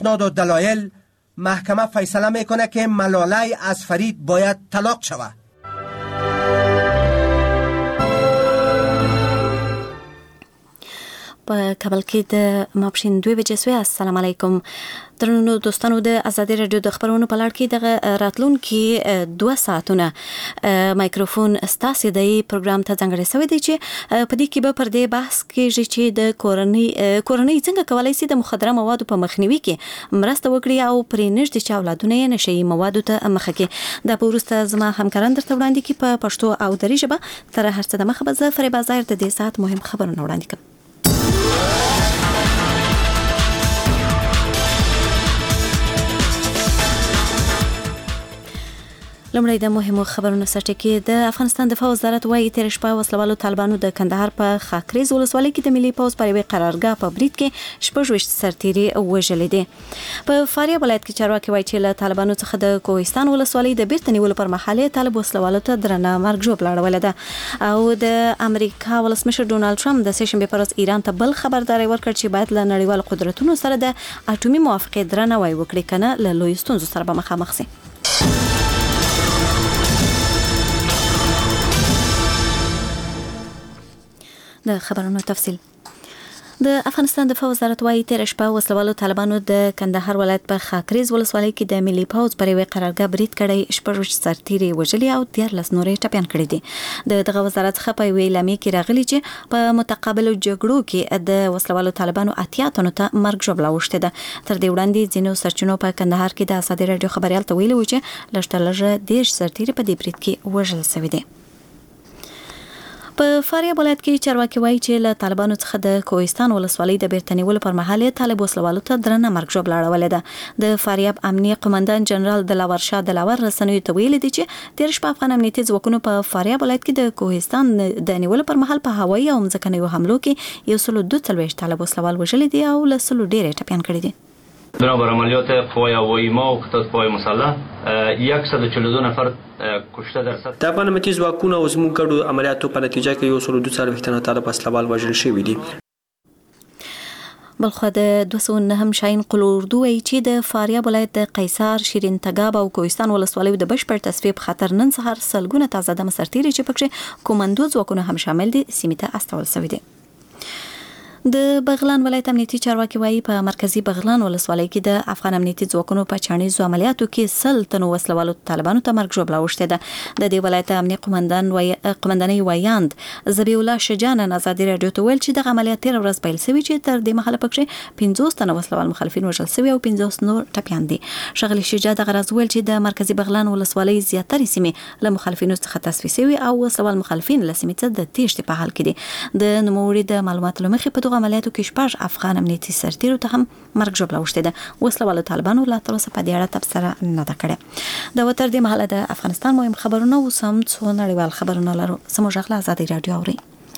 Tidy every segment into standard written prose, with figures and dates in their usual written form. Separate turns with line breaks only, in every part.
اسناد و دلایل محکمه فیصله میکنه که ملاله از فرید باید طلاق شود.
په کابل کې د ماپښین 2 بجې سوی. السلام علیکم درنو دوستانو. د ازادي رادیو د خبرونو په لړ کې د راتلونکي 2 ساعتونه مایکروفون ستاسو د پروګرام ته ځانګړی شوی دی چې په دې کې به پر دې بحث کېږي چې د کورنۍ څنګه کولای شي د مخدره موادو په مخنیوي کې مرسته وکړي او پرې نږدې چې اولادونه یې نشي موادو ته مخه کې. دا په ورسته زما همکاران درته وړاندې کې په پښتو او دري ژبه. تر هر څه د مخه به زه فریبا ظاهر د دې ساعت مهم خبرونه وړاندې کوم. لمړی د مهمو خبرونو سرټکی کې د افغانستان دفاع وزارت وايي تیر شپه وسلوالو طالبانو د کندهار په خاکریز ولسوالۍ کې د ملي پوز پر یوه قرارګاه په برید کې 26 سرتیري وژل دي. په فاریاب ولایت کې چارواکي وايي چې له طالبانو څخه د کوهستان ولسوالۍ د بیرته نیولو پر مهال طالب وسلوالو ته درنه مرګ ژوبله اړولې ده او د امریکا ولسمشر ډونالد ټرمپ د سهشنبه پر ورځ ایران ته بل خبرداري ورکړ چې باید له نړیوال قدرتونو سره د اټومي موافقې درناوی وکړي کنه له لوی ستونزو سره به مخامخ شي. د خبرونو تفصیل. د افغانستان دفاع وزارت وايي تیر شپه وسلوالو طالبانو د کندهار ولایت په خاکریز ولسوالۍ کې د ملي پوز پر یوه قرارګاه برید کړی 26 سرتیري وژلي او 13 نورې ټپيان کړي دي. دغه وزارت څخه په ویل لامي کې راغلي چې په متقابل جګړو کې د وسلوالو طالبانو 80 تنو ته مرګ ژوبله وشته ده. تر دې وړاندې ځینو سرچینو په کندهار کې د ازادي رادیو خبريال ته ویلي و چې لږ 10 سرتیري په دې برید کې وژل شوي دي. په فاریاب ولایت کې چارواکي وايي چې له طالبانو څخه د کوهستان ولسوالۍ د بیرته نیولو پر مهال طالب وسلوالو ته درنه مرګ ژوبله اړولې ده. د فاریاب امنیه قومندان جنرال دلاور شاه دلاور رسنیو ته ویلي دي چې تیر شپه افغان امنیتي ځواکونو په فاریاب ولایت کې د کوهستان د نیولو پر مهال په هوایي او ځمکنیو حملو کې 142 طالب وسلوال وژلي دي او له 100 ډېر ټپيان کړي دي.
بنابر عملیات قوای هوایی ما و قطعات قوای مسلح 142 نفر کشته در سطح
د افغان امنیتي ځواکونو او زموږ ګډو عملیاتو په نتیجه کې 142 تنه طالب وسلوال وژل شوي دي.
بلخو د 209 شاهین قلوردو وایي چې د فاریاب ولایت د قیصار شیرین تګاب او کوهستان ولسوالیو د بشپړ تصفیه خطر نن سهار سلګونه تازه د مسرتیري چې پکې کومندو ځواکونه هم شامل دي سیمه ته استول شوی دي. د بغلان ولایت امنیتي چارواکي وايي په مرکزی بغلان ولسوالۍ کې د افغان امنیتي ځواکونو په چانیزو عملیاتو کې 100 تنو وسلوالو طالبانو ته مرګ ژوبله وشته ده. د دې ولایت امنیه قومندانۍ وایاند ذبیح الله شجان ازادي رادیو ته ویل چې د عملیات تیر ورځ پیل شوی چې تر دې مهاله پکې 50 تنو وسلوال مخالفین وژل شوی او 50 نور ټپيان دي. شغلی شجاع د غرض ویل چې د مرکزی بغلان ولسوالۍ زیاتره سیمې له مخالفینو څخه تصفیه شوی او وسلوال مخالفین له سیمې څخه د تېښتې په حال کې دي. د نوموړي د معلوماتو لمخې په عملیاتو کې شپږ افغان امنیتي سرتیرو ته هم مرګ ژوبله وشته ده. وسلوالو طالبانو لا تر اوسه په دې اړه تبصره نه ده کړې. د وتر دې مهاله د افغانستان مهم خبرونه او سم څو نړیوال خبرونه لرو. سمو ژغله ازادي رادیو اوري.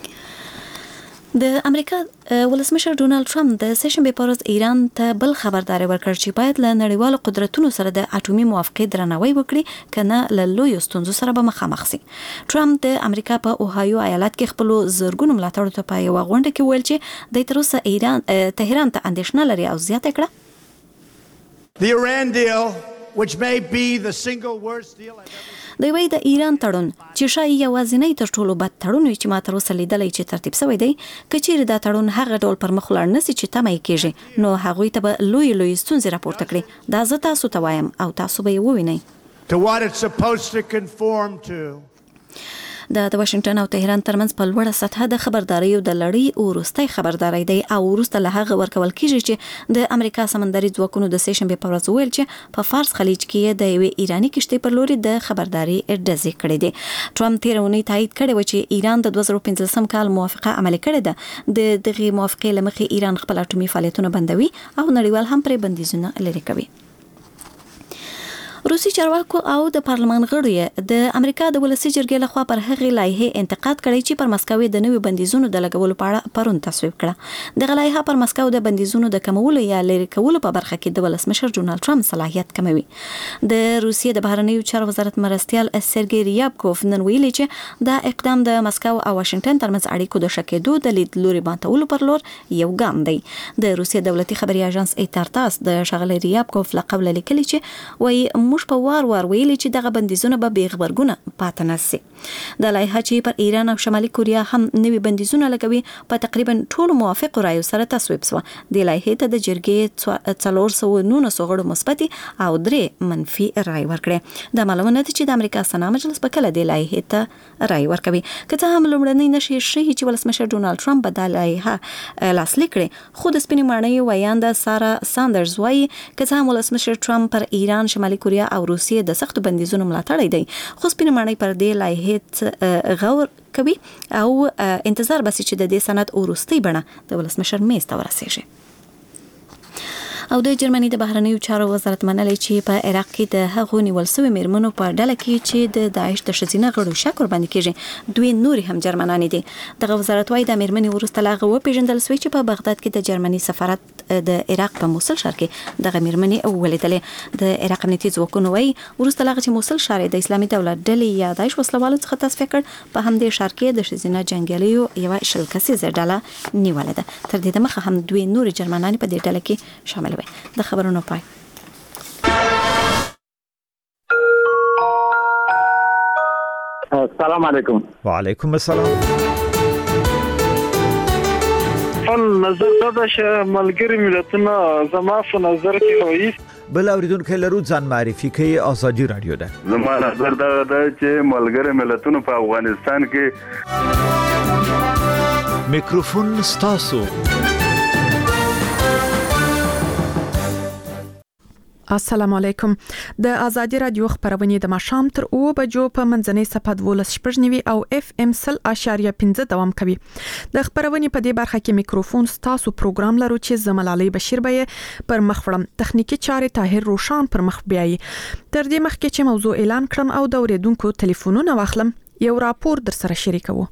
د امریکا ولسمشر ډونالد ټرمپ د سهشنبه پر ورځ ایران ته بل خبرداري ورکړ چې باید له نړیوالو قدرتونو سره د اټومي موافقې درناوی وکړي کنه له لوی ستونزو سره به مخامخ شي. ټرمپ د امریکا په اوهایو ایالت کې خپل زرګونو ملاتړو ته په یو غونډه کې ویل چې د تر اوسه تهران ته اندېښنه لري او زیاته کړه
The Iran deal, which may be the single worst deal I've ever
د وی د ایران تړون چې شای یوازینی تر ټولو بد تړون چې ما تر اوسه لیدلی چې ترتیب شوی دی کچیر دا تړون هغه ډول پر مخ ولاړ نسی چې تمه کېږي نو هغه ته به لوی ستونزې راپورته کړي. دا زه تاسو ته وایم او تاسو به ووینئ.
to what it's supposed to conform to.
د واشنگټن او تهران ترمنځ په لوړه سطحه د خبرداري او د لړۍ او وروستۍ خبرداري دی او وروسته له هغه ورکول کیږي چې د امریکا سمندري ځواکونو د سهشنبه په ورځ ویل چې په فارس خلیج کې د یوې ایرانی کشتۍ پر لوري د خبرداري ډزې کړې دي. ټرمپ تیرونی تایید کړی و چې ایران د 2015 کال موافقه عملي کړې ده. د دغه موافقې لمخې ایران خپل اټومي فعالیتونه بندوي او نړیوال هم پرې بندیزونه لري کوي. روسي چارواکو او د پارلمان غړو د امریکا د ولسي جرګې لخوا پر هغې لایحې انتقاد کړی چې پر مسکو د نوي بندیزونو د لګولو په اړه پرون تصویب کړه. دغه لایحه پر مسکو د بندیزونو د کمولو یا لرې کولو په برخه کې د ولسمشر ډونالد ټرمپ صلاحیت کموي. د روسیې د بهرنیو چارو وزارت مرستیال سرګی ریابکوف نن ویلي چې دا اقدام د مسکو او واشنگټن ترمنځ اړیکو د شکېدو د لیدلوري ماتولو پر لور یو ګام دی. د روسیې دولتي خبري اژانس ایتارتاس د ښاغلي ریابکوف له قبله لیکلي چې وایي موږ په وار ویلي چې دغه بندیزونه به بې غبرګونه پاتې نه سي. د لایحه چې پر ایران او شمالي کوریا هم نوي بندیزونه لګوي په تقریبا ټولو موافقو رایو سره تصویب شو. د لایحې ته د جرګې 419 غړو مثبت او 3 منفي رای ورکړي. د معلومه ده چې د امریکا سنا مجلس په کله د لایحې ته رای ورکوي. که څه هم لومړنۍ نشي شي چې ولسمشر ډونالد ټرمپ به د لایحه لاسلیک کړي، خو د سپینې ماڼۍ ویانده سارا ساندرز وایي که څه هم ولسمشر ټرمپ پر ایران، شمالي کوریا او روسیې د سختو بندیزونو ملاتړی دی، خو سپینې ماڼۍ پر دې لایحې غور کوي او انتظار بسي چې د دې سند وروستۍ بڼه د ولسمشر میز ته ورسیږي. او د جرمني د بهرنیو چارو وزارت منلي چې په عراق کې د هغو نیول شوی میرمنو په ډله کې چې د داعش د ښځینه غړو شک ورباندې کېږي دوی نورې هم جرمنانې دي. دغه وزارت وايي د میرمنې وروسته لا هغه وپېژندل شوی چې په بغداد کې د جرمني سفارت د عراق په موصل ښار کې دغه میرمنې ولیدلې. د عراق امنیتي ځواکونو وايي وروسته لا هغه چې موصل ښار د اسلامي دولت ډلې یا داعش وسلوالو څخه تصفیه کړ، په همدې ښار کې د ښځینه جنګیالیو یوه 20 کسیزه ډله نیولې ده. تر دې دمخه هم دوی نورې جرمنانې په دې ډله کې شامل وي. د خبرونو پای.
السلام علیکم.
وعلیکم السلام.
نظر دا چې ملګری ملتونه زما په نظر کې وایي
بل اوریدونکو لرو ځان معرفي کوي. ازادي رادیو ده.
زما نظر دا چې ملګری ملتونه په افغانستان کې
میکروفون ستاسو.
السلام علیکم. د ازادي رادیو خبرونه د ماشام تر 2 بجو په منځنۍ صفحه 12 او اف ام 0.5 دوام کوي. د خبرونه په دې برخه کې میکروفون ستاسو پروګرام لرو چې زملالي بشیر به پر مخ وړم، تخنیکی چارې طاهر روشان پر مخ بیاي. تر دې مخکې چې موضوع اعلان کړم او د اوریدونکو ټلیفونونه واخلم، یو راپور در سره شریکوم.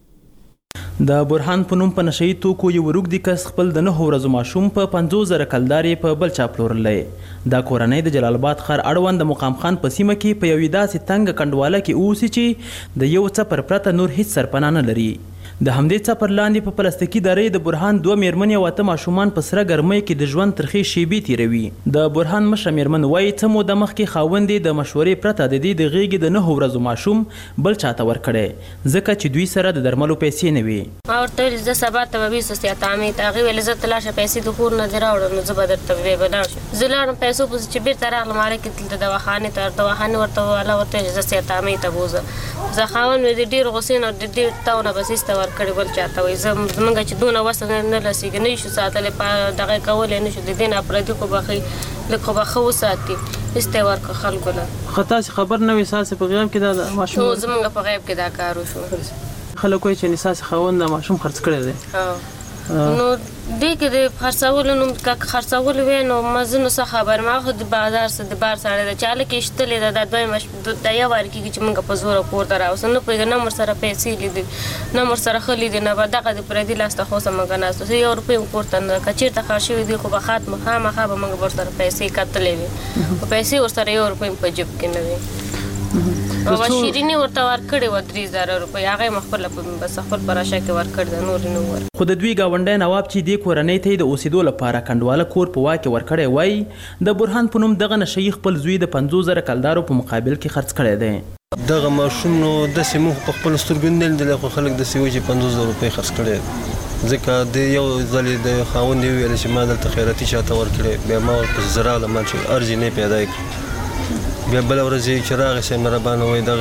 د برهان په نوم په نشئی توکو یو ورګدي کس خپل د 9 ورځو ماشوم په 50,000 کلدارې په بل چا پلورلې. دا کورنۍ د جلال آباد ښار اړوند د مقام خان په سیمه کې په یوې داسې تنګ کندواله کې اوسي چې د یو څه پر پرته نور هیڅ سرپناه نه لري. د همدې څه پر لاندې په پلاستیکي درې د برهان 2 میرمنې او 8 ماشومان په سره ګرمۍ کې د ژوند ترخې شیبې تیروي. د برهان مشره میرمن وایي څه موده مخکې خاوندې د مشورې پرته د دې د غېږې د 9 ورځو ماشوم بل چاته ورکړی، ځکه چې دوی سره د درملو پیسې نه وي.
ما ورته ویل زه سبا ته به بیسوستیا تامې ته هغې ویل زه ته لاړ شه پیسې د کور نه دې راوړم نو زه به درته بیا به لاړ شم. زه لاړم پیسو پسې چې بېرته راغلم هلکې دلته دواخانې ته دواخانې ورته والا ورته ویل زه سیا تامې ته بوځه. زه خاوند مې د ډېر غوسې نه د ډېر تاونه بس ایسته ورکړې بل چاته وایي زمونږ چې دونه وسه نه رسېږي نه شو ساتلی په دغه کولی نه شو د دې نه پردي خو به ښه لږ خو به ښه وساتي ایسته یې ورکړه خلکو له.
خو تاسې خبر نه وي ستاسې په غیب کې دا ماشوم؟
هو زمونږ په غیب کې دا کار وشو.
خلک وایي چې ستاسې خاوند دا ماشوم خرڅ کړی دی.
نو دې کې د خرڅولو نو که خرڅول وی نو مزه نو څه خبر ما خو د بازار څخه د بار سره د چاله کې شتلې ده د دوی مش د یو وار کې چې موږ په زور کور ته راوسو نو په نمبر سره پیسې لیدل نمبر سره خلې دي نه به دغه د پردي لاس ته خو سم غناستو یو روپۍ کور ته نه کچیر ته خاصې دي خو به خاتمه خامخا به موږ ور سره پیسې کتلې وي او پیسې ور سره یو روپۍ په جیب کې نه وي. او شیرینی ورته ورکړې و 3000 روپۍ هغه مخبل په بس خپل پراشه کې ورکړ د نور نو ور.
خو د دوی گاونډي نواب چې د کورنۍ ته د اوسېدو لپاره کندواله کور په واکه ورکړې وای د برهان په نوم دغه نشئی خپل زوی د 50,000 کلدارو په مقابل کې خرڅ کړی دی.
دغه ماشوم نو د سیمو په خپل سترګو نه لیدل خو خلک د سیوجي 50,000 روپۍ خرڅ کړي ځکه د یو ځلې د خاوند ویل چې ما دلته خیراتي شاته ورکړي بیا ما ورته زراله ما چې ارزي نه پیدا کړ. بیا بل ورځ چې راغی سم مهربانه وای دغه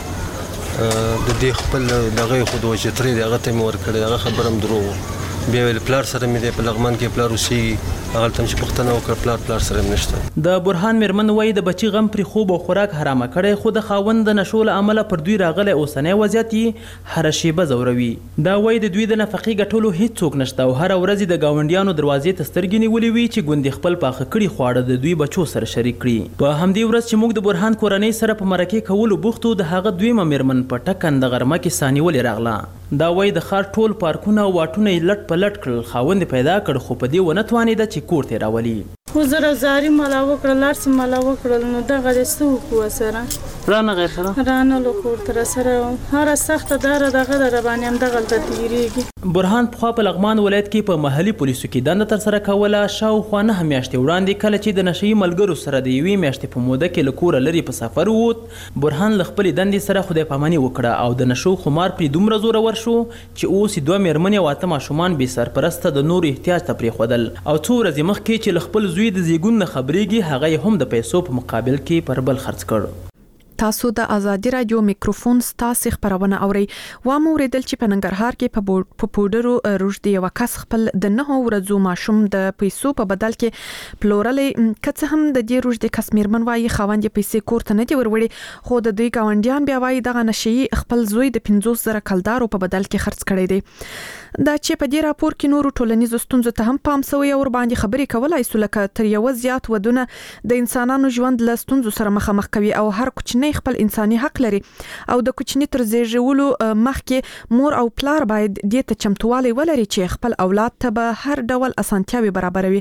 د دې خپل دغه خود وجتري دغه ته مور کړی دغه خبرم دروغ. بیا ول پلار سره مې د پلغمان کې پلار اوسي هغه تم چې پښتنه وکړه پلار سره نشته.
د برهان میرمن وایي د بچی غم پر خوب او خوراک حرامه کړي، خو د خاوند د نشو له امله پر دوی راغلی اوسنی وضعیت یې هر شیبه ځوروي. دا وایي د دوی د نفقې ګټلو هیڅوک نشته او هر ورځ د ګاونډیانو دروازې ته سترګې نیولې وي چې ګوندې خپل پاخه کړي خواړه د دوی بچو سره شریک کړي. په همدې ورځ چې موږ د برهان کورنۍ سره په مرکې کولو بوختو، د هغه دویمه میرمن په ټکنده غرمه کې سانیولې راغله. دا وایي د ښار ټول پارکونه او واټونه یې لټ په لټ کړل، خاوند یې پیدا کړ خو په دې ونه توانېده چې کور ته راولي.
خو زه زاري ملا وکړل، لار سم ملا وکړل، نو دغه د څوک سره
رانه غیر سره
رانه له کور تر سره هر سخت دغه د باندې هم دغه د تیریږي.
برهان په خپل لغمان ولایت کې په محلي پولیسو کې دنده تر سره کوله. شاوخوا 9 میاشتې وړاندې کله چې د نشئی ملګرو سره د یوې میاشتې په موده کې له کوره لرې په سفر ووت، برهان له خپلې دندې سره خدای پاماني وکړه او د نشو خمار پرې دومره زورور شو چې اوس 2 میرمنې او 8 ماشومان بې سرپرسته د نورو احتیاج ته پرېښودل. او څو ورځې مخکې چې له خپل زوی د زیږون نه خبرېږي، هغه یې هم د پیسو په مقابل کې پر بل خرڅ کړ.
تاسو د ازادي رادیو میکروفون ستاسو خبرونه اورئ. و مو ریدل چې په ننګرهار کې په پودرو روجدي یو کس خپل د 9 ورځو ماشوم د پیسو په بدل کې پلورلې. کڅ هم د دې روجدي کس میرمن وايي خاوند پیسې کور ته نه دی وروړي، خو د دوی ګاونډیان بیا وايي دغه نشئی خپل زوی د 50,000 کلدارو په بدل کې خرڅ کړی دی. دا چې په دې راپور کې نورو ټولنیزو ستونزو ته هم پام شوی او ور باندې خبرې کولای سو، لکه تر یو زیات ودونه د انسانانو ژوند له ستونزو سره مخامخ کوي او هر کوچنی خپل انساني حق لري او د کوچنی تر زیږولو مخکې مور او پلار باید دې ته چمتووالی ولري چې خپل اولاد ته به هر ډول اسانتیاوي برابروي.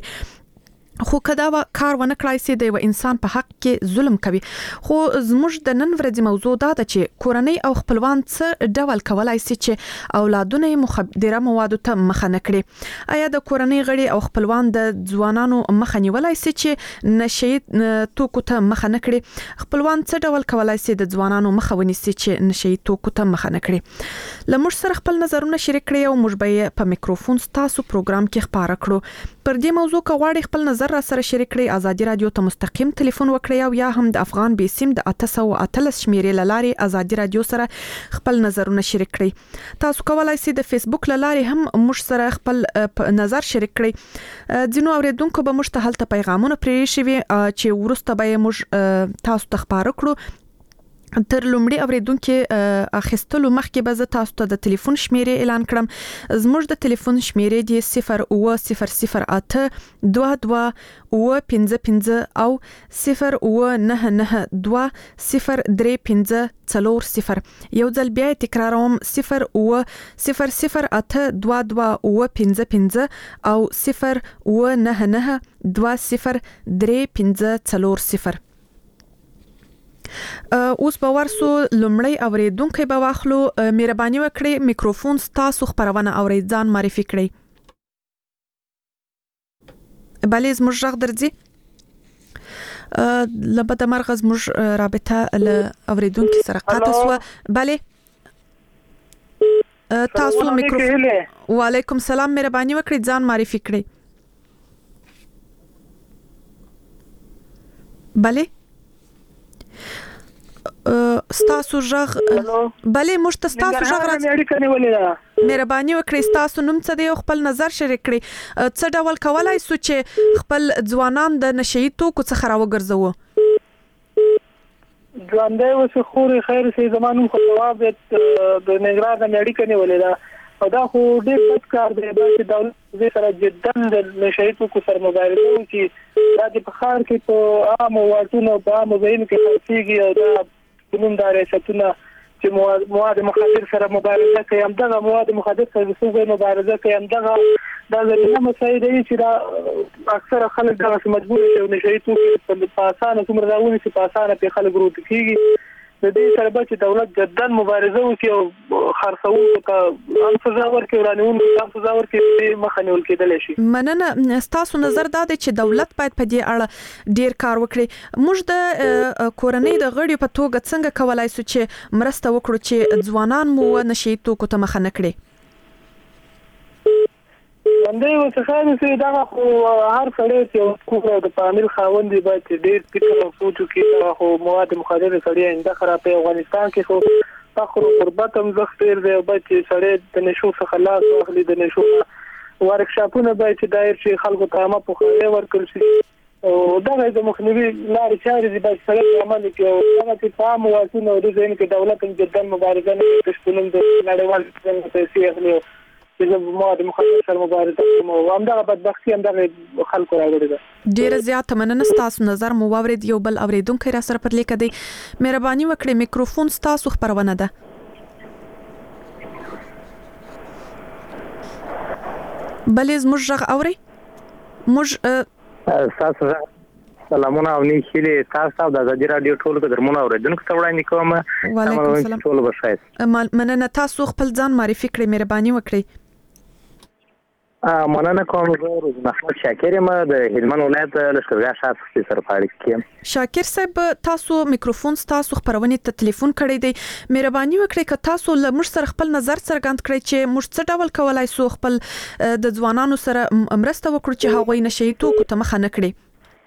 خو کدا کار ونه کړای سي د انسان په حق کې ظلم کوي. خو زموږ د نن ورځې موضوع دا ده چې کورنۍ او خپلوان څه ډول کولای سي چې اولادونه مخدره موادو ته مخه نه کړي. آیا د کورنۍ غړي او خپلوان د ځوانانو مخه نیولای سي چې نشئی توکو ته مخه نه کړي؟ خپلوان څه ډول کولای سي د ځوانانو مخه ونیسي چې نشئی توکو ته مخه نه کړي؟ لمر سره خپل نظرونه شریک کړئ او موږ به په میکروفون تاسو پروګرام کې خبره کړو. پر دې موضوع کوړی خپل نظر را سره شریک کړئ. ازادي رادیو ته مستقیم ټلیفون وکړئ او یا هم د افغان بي سیم د 813 شمیرې لارې ازادي رادیو سره خپل نظرونه شریک کړئ. تاسو کولای سئ د فیسبوک لارې هم موږ سره خپل نظر شریک کړئ. ځینو اوریدونکو به موږ ته هلته پیغامونه پرې شوي چې ورسته به موږ تاسو ته خبره کړو. تر لومړی اوریدونکو اخیستلو مخکې به زه تاسو ته د ټلیفون شمیرې اعلان کړم. زموږ د ټلیفون شمیرې دی 08008 22 او 099 0350. یو ځل بیا تکراروم 08008 22 او 099 0350. اوس به ورسو لومړی اوریدونکو به واخلو. مهرباني وکړئ میکروفون تاسو خبرونه اورئ، ځان معرفي کړئ. بله زموږ غږ درځي؟ لبد مرغز موږ رابطه له اوریدونکو سره قطع شوه. بله تاسو میکروفون. وعلیکم سلام، مهرباني وکړئ ځان معرفي کړئ. بله ستاسو ژغ بله موږ ته ستاسو ژغ مهرباني وکړئ ستاسو نوم څه دی او خپل نظر شریک کړئ. څه ډول کولای سو چې خپل ځوانان د نشئی توکو څخه راوګرځوو؟
ژوندی اوسې خورې خیر سي. زما نوم خو ځواب د ننګرهار نه مې اړیکه نیولې ده او دا خو ډېر بد کار دی چې دولت دې سره جدا د نشئی توکو سره مبارزه وکړي. دا چې په ښار کې په عامو واټونو په عامو ځایونو کې خرڅېږي او دا قانوندار ریاستونه چې مواد مخدر سره مبارزه کوي، همدغه مواد مخدر سره مبارزه کوي، همدغه دا زمینه مسایل دي چې دا اکثره خلک دغه مجبور شي او نشئی توکي په اسانه څومره راوړي چې په اسانه په خلک وروت کیږي. د دې سره به چې دولت جدا مبارزه وکړي او خرڅوونکو ته هم سزا ورکړي، ورانوونکو ته هم سزا ورکړي، مخه نیول کېدلی شي.
مننه. ستاسو نظر دا دی چې دولت باید په دې اړه ډیر کار وکړي. موږ د کورنۍ د غړي په توګه څنګه کولای سو چې مرسته وکړو چې ځوانان مو نشئی توکو ته مخه نه کړي؟
باندې وسخانه سي دا خو هر سړی چې کومه د فامیل خاوند دی باید ډېر فکر او سوچ وکړي. خو مواد مخدر سړی انده خراب په افغانستان کې خو فخر او غربت هم زخت ډېر دی. باید چې سړی د نشو څخه لاس واخلي، د نشو ورکشاپونه باید چې دایر شي خلکو ته عامه پوهاوی ورکړل شي او دغه د مخنیوي لارې چارې دي باید سره عمل کړي او هغه چې په موازنه او د ځین کې دولت هم جدا مبارزه نه کوي چې د نړیوال څنګه پیسې اخلي چې د مواد مخالف سره مبارزه کوي او همدغه بدبختي همدغه خلکو راغلي ده.
ډیر زیات مننه ستاسو نظر مو واورید. یو بل اوریدونکو را سره پر لیک دی. مهرباني وکړئ میکروفون ستاسو خبرونه ده. بلې زموږ غږ اوري؟ موږ
تاسو سلامونه او نیکي تاسو د ازادي رادیو ټولو قدرمنو اوریدونکو ته وړاندې کوم.
وعلیکم السلام.
ټول بخیر.
مننه. تاسو خپل ځان معرفي کړئ مهرباني وکړئ.
مننه کوم. زه محمد شاکر یم د هلمند ولایت لښکرګاه ښار سره فعالیت کوم.
شاکر صاحب تاسو میکروفون تاسو خبرونه ته ټلیفون کړی دی. مهرباني وکړئ که تاسو لمر سره خپل نظر څرګند کړئ چې موږ څه ډول کولای شو خپل د ځوانانو سره مرسته وکړو چې هغوی نشي توکو ته مخه نه کړي.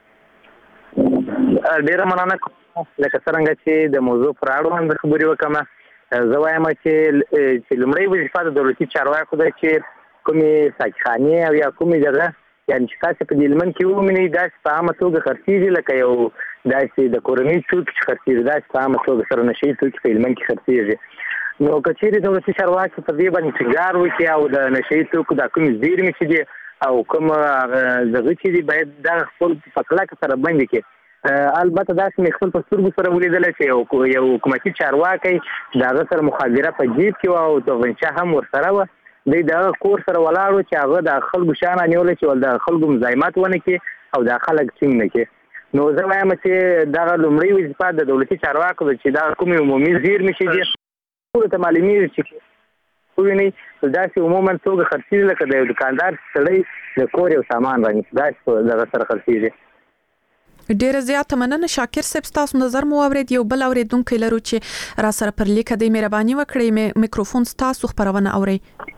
ډیره مننه لکه څنګه چې د موضوع پر اړه باندې خبرې وکم. زه وایم چې لمړی وظیفه د دولتي چارواکو ده چې کومې ساقخانې او یا کومې جګړه یعنی چې تاسو په هلمند کې ومنئ داسې په عامه توګه خرڅېږي لکه یو داسې د کورنۍ توکي چې خرڅېږي داسې په عامه توګه سره نشي توکي په هلمند کې خرڅېږي. نو که چیرې دولتي چارواکي په دې باندې ټینګار وکړي او د نشي توکو د کومې زیرمې چې دي او کوم دغه چې دي باید دا خپل په کلکه سره بند کړي. البته داسې مې خپل په سترګو سره ولیدل چې یو حکومتي چارواکی د هغه سره مخابره په جیب کې و او توغنچه هم ورسره وه. دوی د کور سره ولاړو چې هغه د خلکو شانه نیول چې ول د خلکو مزاحمت ونه کړي او د خلک څنګه نه کړي. نو زه وایم چې دغه لومړی وظیفه د دولتي چارواکو چې دا کومې عمومي زیرمې چې دي ټولو ته معلومیږي چې ووینئ داسې عموما توګه خرڅېږي لکه د یو دوکاندار سړی د کور یو سامان رانیسي داسې په دغه سره خرڅېږي.
ډیره زیاته مننه شاکر صاحب ستاسو نظر مو اورید. یو بل اوریدونکو لرو چې را سره پر لیک دی. مهرباني وکړئ میکروفون ستاسو خبرونه اورئ.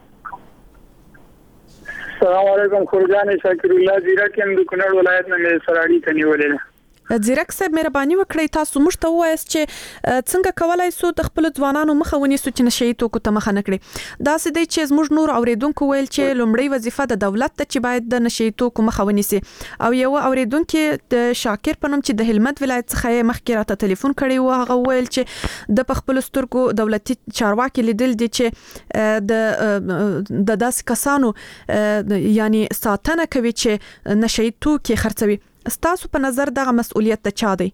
السلام علیکم. خورجان شاکر الله زیرک یم د کونړ ولایت نه سراړي ته نیولې.
زیرک صاحب مهرباني وکړئ تاسو موږ ته ووایاست چې څنګه کولای شو د خپل ځوانانو مخه ونیسو چې نشي توکو ته مخه نه کړي. دا څه دی چې زموږ نور اوریدونکو ویل چې لومړی وظیفه د دولت ته چې باید د نشي توکو مخه ونیسي او یو اوریدونکو د شاکر په نوم چې د هلمند ولایت څخه مخکې راته ټلیفون کړی و هغه ویل چې د خپل سترګو دولتي چارواکي لیدل دي چې د داس کسانو یعنی ساتنه کوي چې نشي توکي خرڅوي. ستاسو په نظر دغه مسؤلیت د چا دی؟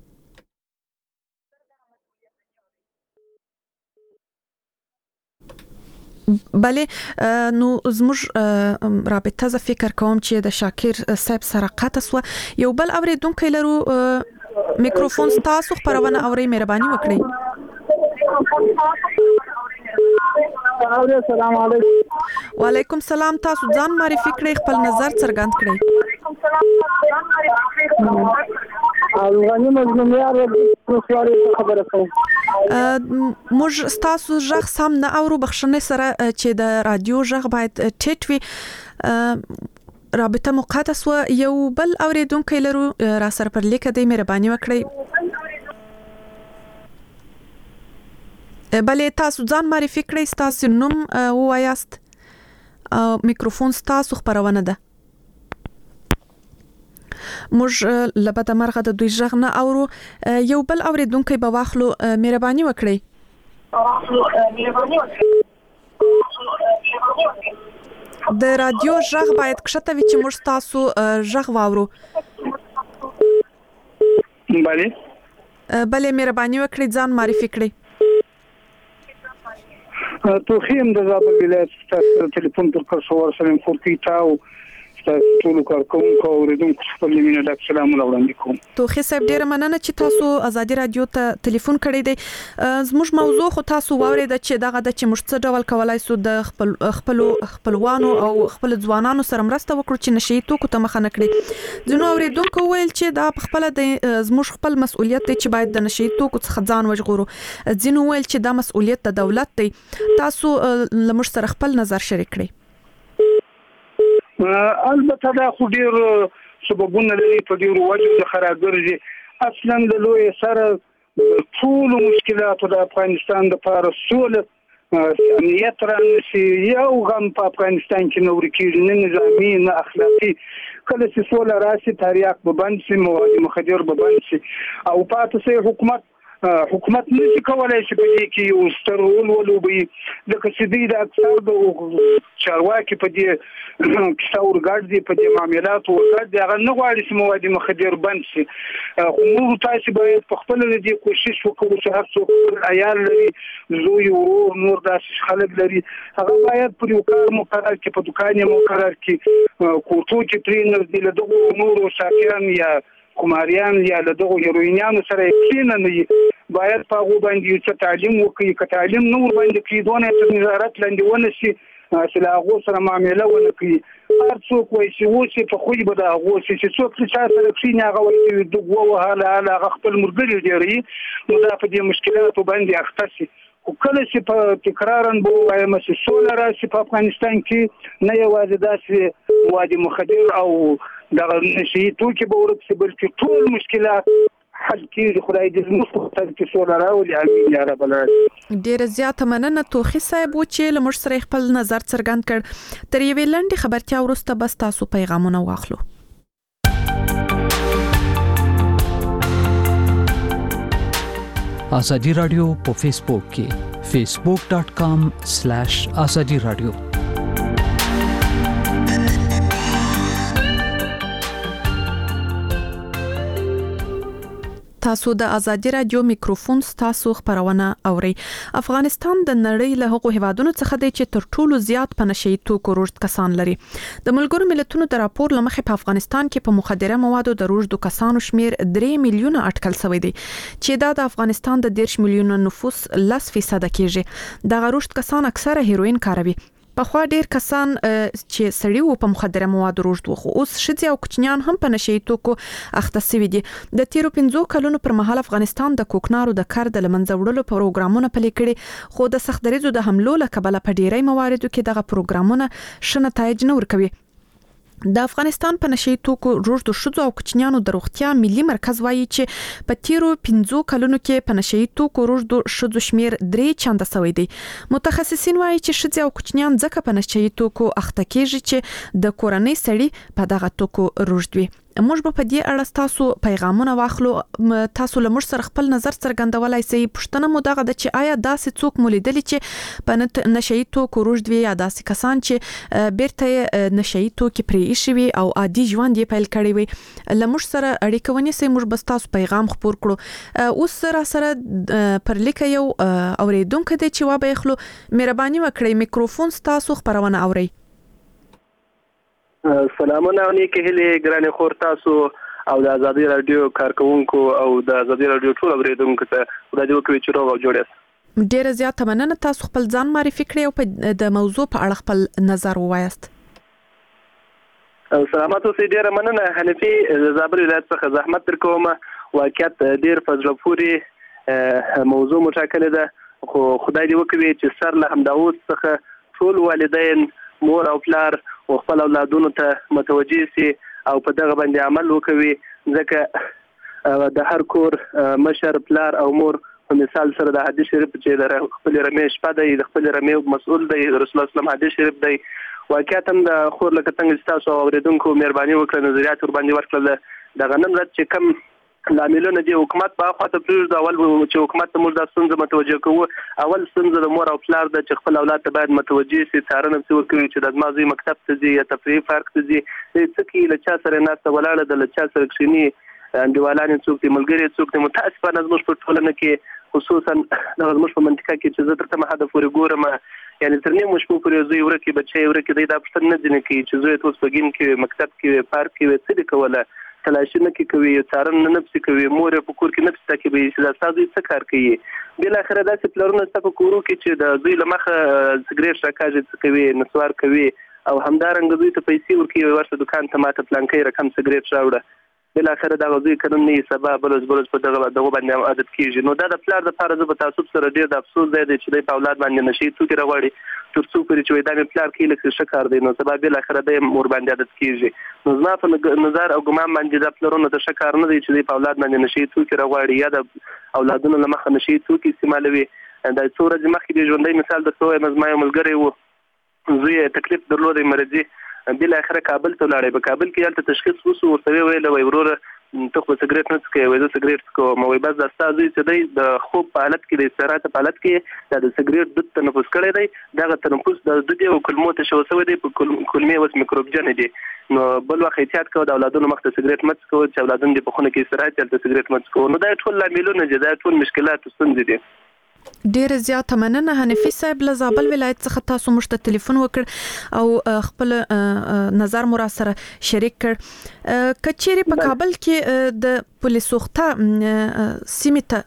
بله نو زموږ رابطه ز فکر کوم چې د شاکر صاحب سره قطع سو. یو بل اوریدونکو لرو میکروفون تاسو خبرونه اورئ مهرباني وکړئ.
السلام علیکم.
وعلیکم السلام. تاسو ځان معرفي کړئ خپل نظر څرګند کړئ.
افغاني مظلومیت خبره کوم.
موږ تاسو ژغ سم نه اورو بخښنه سره چې د رادیو ژغ باید ټیټ وي. رابطه مقاطع سو. یو بل اوریدونکو لرو را سره پر لیک دی. مهرباني وکړئ. بله تاسو ځان معرفي کړئ تاسو نوم ووایاست. میکروفون تاسو خبرونه ده. موږ لبد مرغه د دوی ژغ نه اورو. یو بل اوریدونکو به واخلو. مهرباني وکړئ. د رادیو ژغ باید کښته وي چې موږ تاسو ژغ واورو. بله مهرباني وکړئ ځان معرفي کړئ.
توخیم د زابل ولایت ټلیفون پر کارشوار سلام فورتی تاو ټول کارکونکو اوریدونکو خپل مینه د سلام وړاندې کوم.
توخی صاحب ډیره مننه چې تاسو ازادي رادیو ته ټلیفون کړی دی. زموږ موضوع خو تاسو واورید چې دغه د چې موږ څه ډول کولای شو د خپلوانو او خپل ځوانانو سره مرسته وکړو چې نشي توکو ته مخه نه کړي. ځینو اوریدونکو ویل چې دا خپل د زموږ خپل مسؤلیت دی چې باید د نشي توکو څخه ځان وژغورو. ځینو ویل چې دا مسؤلیت د دولت دی. تاسو لمر سره خپل نظر شریک کړئ.
البته دا خو ډیر سببونه لري په ډیرو وجو د خرابګرځي. اصلا د لوی سره ټول مشکلاتو د افغانستان د لپاره سوله امنیت رانشي یو غم په افغانستان کې نور کېږي نه نظامي نه اخلاقي کله چې سوله راشي تاریخ به بند شي مواد مخدر به بند شي او پاتې سي حکومت نشي کولای چې په دې کې یو ستر رول ولوبي لکه چې دوی د اکثر د چارواکي په دې کیسه ورګرځي په دې معاملاتو ورګرځي هغه نه غواړي چې مواد مخدر بند شي خو موږ تاسو باید په خپل دې کوشش وکړو چې هر څوک عیال لري زوی ورور نور داسې خلک لري هغه باید پر یو کار مقرر کړي په دکان یې مقرر کړي کوټو کې ټرینر دي له دغو نورو ساقیان یا کوماریان یا له دغو هیروینانو سره کېنه باید په هغو باندې یو څه تعلیم وکړي که تعلیم نه ورباندې کړي دونه تر نظارت لاندې ونه شي چې له هغو سره معامله ونه کړي هر څوک وایي چې اوس په خوی به د هغو شي چې څوک چې چا سره کښېني هغه وایي چې دغ ووهله هغه خپل ملګري ډېروي نو دا په دې مشکلاتو باندې اخته شي خو کله چې په تکرارا به ووایم چې سوله راشي په افغانستان کې نه یوازې داسې مواد مخدر او دغه نشي توکي به ورک شي بلکې ټول مشکلات حل کېږي خدای دې زموږ په خاطر کې سوله راولي امین یا رب العالمین
ډېره زیاته مننه توخي صاحب چې له موږ سره خپل نظر څرګند کړ تر یوې لنډې خبرتیا وروسته بس تاسو پیغامونه واخلو
آزادی رادیو په فیسبوک کې facebook.com/azadi radio
تاسو د ازادي رادیو میکروفون تاسو خبرونه اوري افغانستان د نړۍ له هغو هیوادونو څخه دی چې تر ټولو زیات په نشئی توکو روږد کسان لري د ملګرو ملتونو د راپور لمخې په افغانستان کې په مخدره موادو د روږدو کسانو شمیر 3 میلیونه اټکل شوی دی چې دا د افغانستان د 10 میلیونه نفوس 10% کېږي د روږد کسان اکثره هیروین کاروي په خوا ډیر کسان چې سړی وو په مخدره موادو روږد وو اوس شذ او کوچنیان هم په نشئی توکو اخته شوي دي د تیرو 15 کلونو پر مهال افغانستان د کوکنارو د کار د لمنځه وړلو پروګرامونه پلي کړي خو د سخت دریزو د حملو له کبله په ډیری مواردو کې دغه پروګرامونه ښه نتایج نه ورکوي د افغانستان په نشئی توکو روږدو ښځو او کوچنیانو د روغتیا ملي مرکز وایي چې په تیرو 15 کلونو کې په نشئی توکو روږدو ښځو شمیر 3 چنده شوی دی متخصصین وایي چې ښځې او کوچنیان ځکه په نشئی توکو اخته کېږي چې د کورنۍ سړي په دغه توکو روږد وي موږ په دې اړه تاسو پیغامونه واخلو تاسو له موږ سره خپل نظر څرګندولای شئ پښتنه مو دغه د چې آیا داسې څوک مولیدلی چې په نشئی توکو روږد وي یا داسې کسان چې بیرته نشئی توکي پرې شوي او عادي ژوند یې پیل کړی وي له موږ سره اړیکه ونیسئ موږ به تاسو پیغام خپور کړو اوس سره پر لیکه یو اوریدونکو دی چې وابه خلو مهرباني وکړئ میکروفون تاسو خبرونه اورئ
سلامونه نیکه هلي ګرانه خور تاسو او د ازادي رادیو کارکونکو او د ازادي رادیو ټول اوریدونکو ته خدای دې وکړي چې روغ او جوړ یاست
ډیره زیاته مننه تاسو خپل ځان معرفي کړئ او په د موضوع په اړه خپل نظر ووایاست
سلامات اوسئ ډیره مننه حنفي زابل ولایت څخه زحمت درکوم واقعیت ډیر فضل پوری موضوع مټاکله ده خو خدای دې وکړي چې سر له همداوس څخه ټول والدین مور او پلار او خپل اولادونو ته متوجي سي او په دغه باندې عمل وکوي ځکه د هر کور مشر پلار او مور په مثال سره د حدیث شریف چې د خپل رمې شپه دی د خپل رمې مسؤل دی رسول الله صلی الله علیه حدیث شریف دی واقعیت هم د خور لکه څنګه تاسو اوریدونکو مهرباني وکړه نظریات ور باندې ورکړل د غنم رات چې کم لاملونه دی حکومت په خاطر پرېږدي اول چې حکومت ته موږ د ستونزې متوجه کوو اول ستونزه د مور او پلار د چې خپل اولاد ته باید متوجه سي څارنه وکړي چې د مازی مکتب ته ځي یا تفریح پارک ته ځي څه کې له چا سره ناسته ولاړه د له چا سره کښینی انډیوالان څوک دي ملګري څوک دي متاسفانه زموږ په ټولنه کې خصوصا د زموږ په منطقه کې چې زه تر کومه حد پورې ګورم یعنی تر نیمه شپو پورې زوی ورکه بچي ورکه د پښتن نه ځنه کې چې زوی توس بګین کې مکتب کې پارک کې څه دي کوله تلاشي نه کوي څارن نه نفسي کوي مور په کور کې نفس تکي به چې دا تاسو څه کار کوي بل اخر داسې پلرونه ستاسو کورو کې چې د دوی لمخه سګریټ راکاږي کوي نسوار کوي او همدارنګ دوی ته پیسې ورکوي ورته دکان ته ماته پلانکې رقم سګریټ راوړه بل اخر دا غوږی قانوني سبب بلوز په دغه باندې عادت کیږي نو دا د پلار د فرض په تعصب سره ډیر د افسوس دی چې د اولاد باندې نشي توګه راوړي تر څو پرې چې د پلار کې لکه شکر دی نو سبب بل اخر د مور باندې عادت کیږي نو زما په نظر او ګمان باندې د پلارونو د شکر نه دی چې د اولاد باندې نشي توګه راوړي یا د اولادونو لمخه نشي توګه استعمالوي د څو ورځې مخکې د ژوندۍ مثال درته وایم زما یو ملګری و زوی یې تکلیف درلودی مرضي بالاخره کابل ته ولاړی په کابل کې هلته تشخیص وسو ورته ویل وای وروره ته خو سګرټ نه څکوې وایي زه سګرټ څکوم وایي بس دا ستا زوی چې دی د خوب په حالت کې د استراحت په حالت کې دا د سګرټ دود تنفس کړی دی دغه تنفس د دود یو کلمو ته شو شوی دی په کلمې اوس میکروبجن دي نو بل وخت احتیاط کوو د اولادونو مخ ته سګرټ مه څکوو چې اولادونه دې په خونه کې استراحت هلته سګرټ مه څکوو نو دا ټول لاملونه دي دا ټول مشکلات او ستونزې دي.
ډیر زیات مننه حنفي صاحب له زابل ولایت څخه تاسو موږ ته ټلیفون وکړ او خپل نظر مو را سره شریک کړ. کچېری په کابل کې د پولیس وخته سیمه ته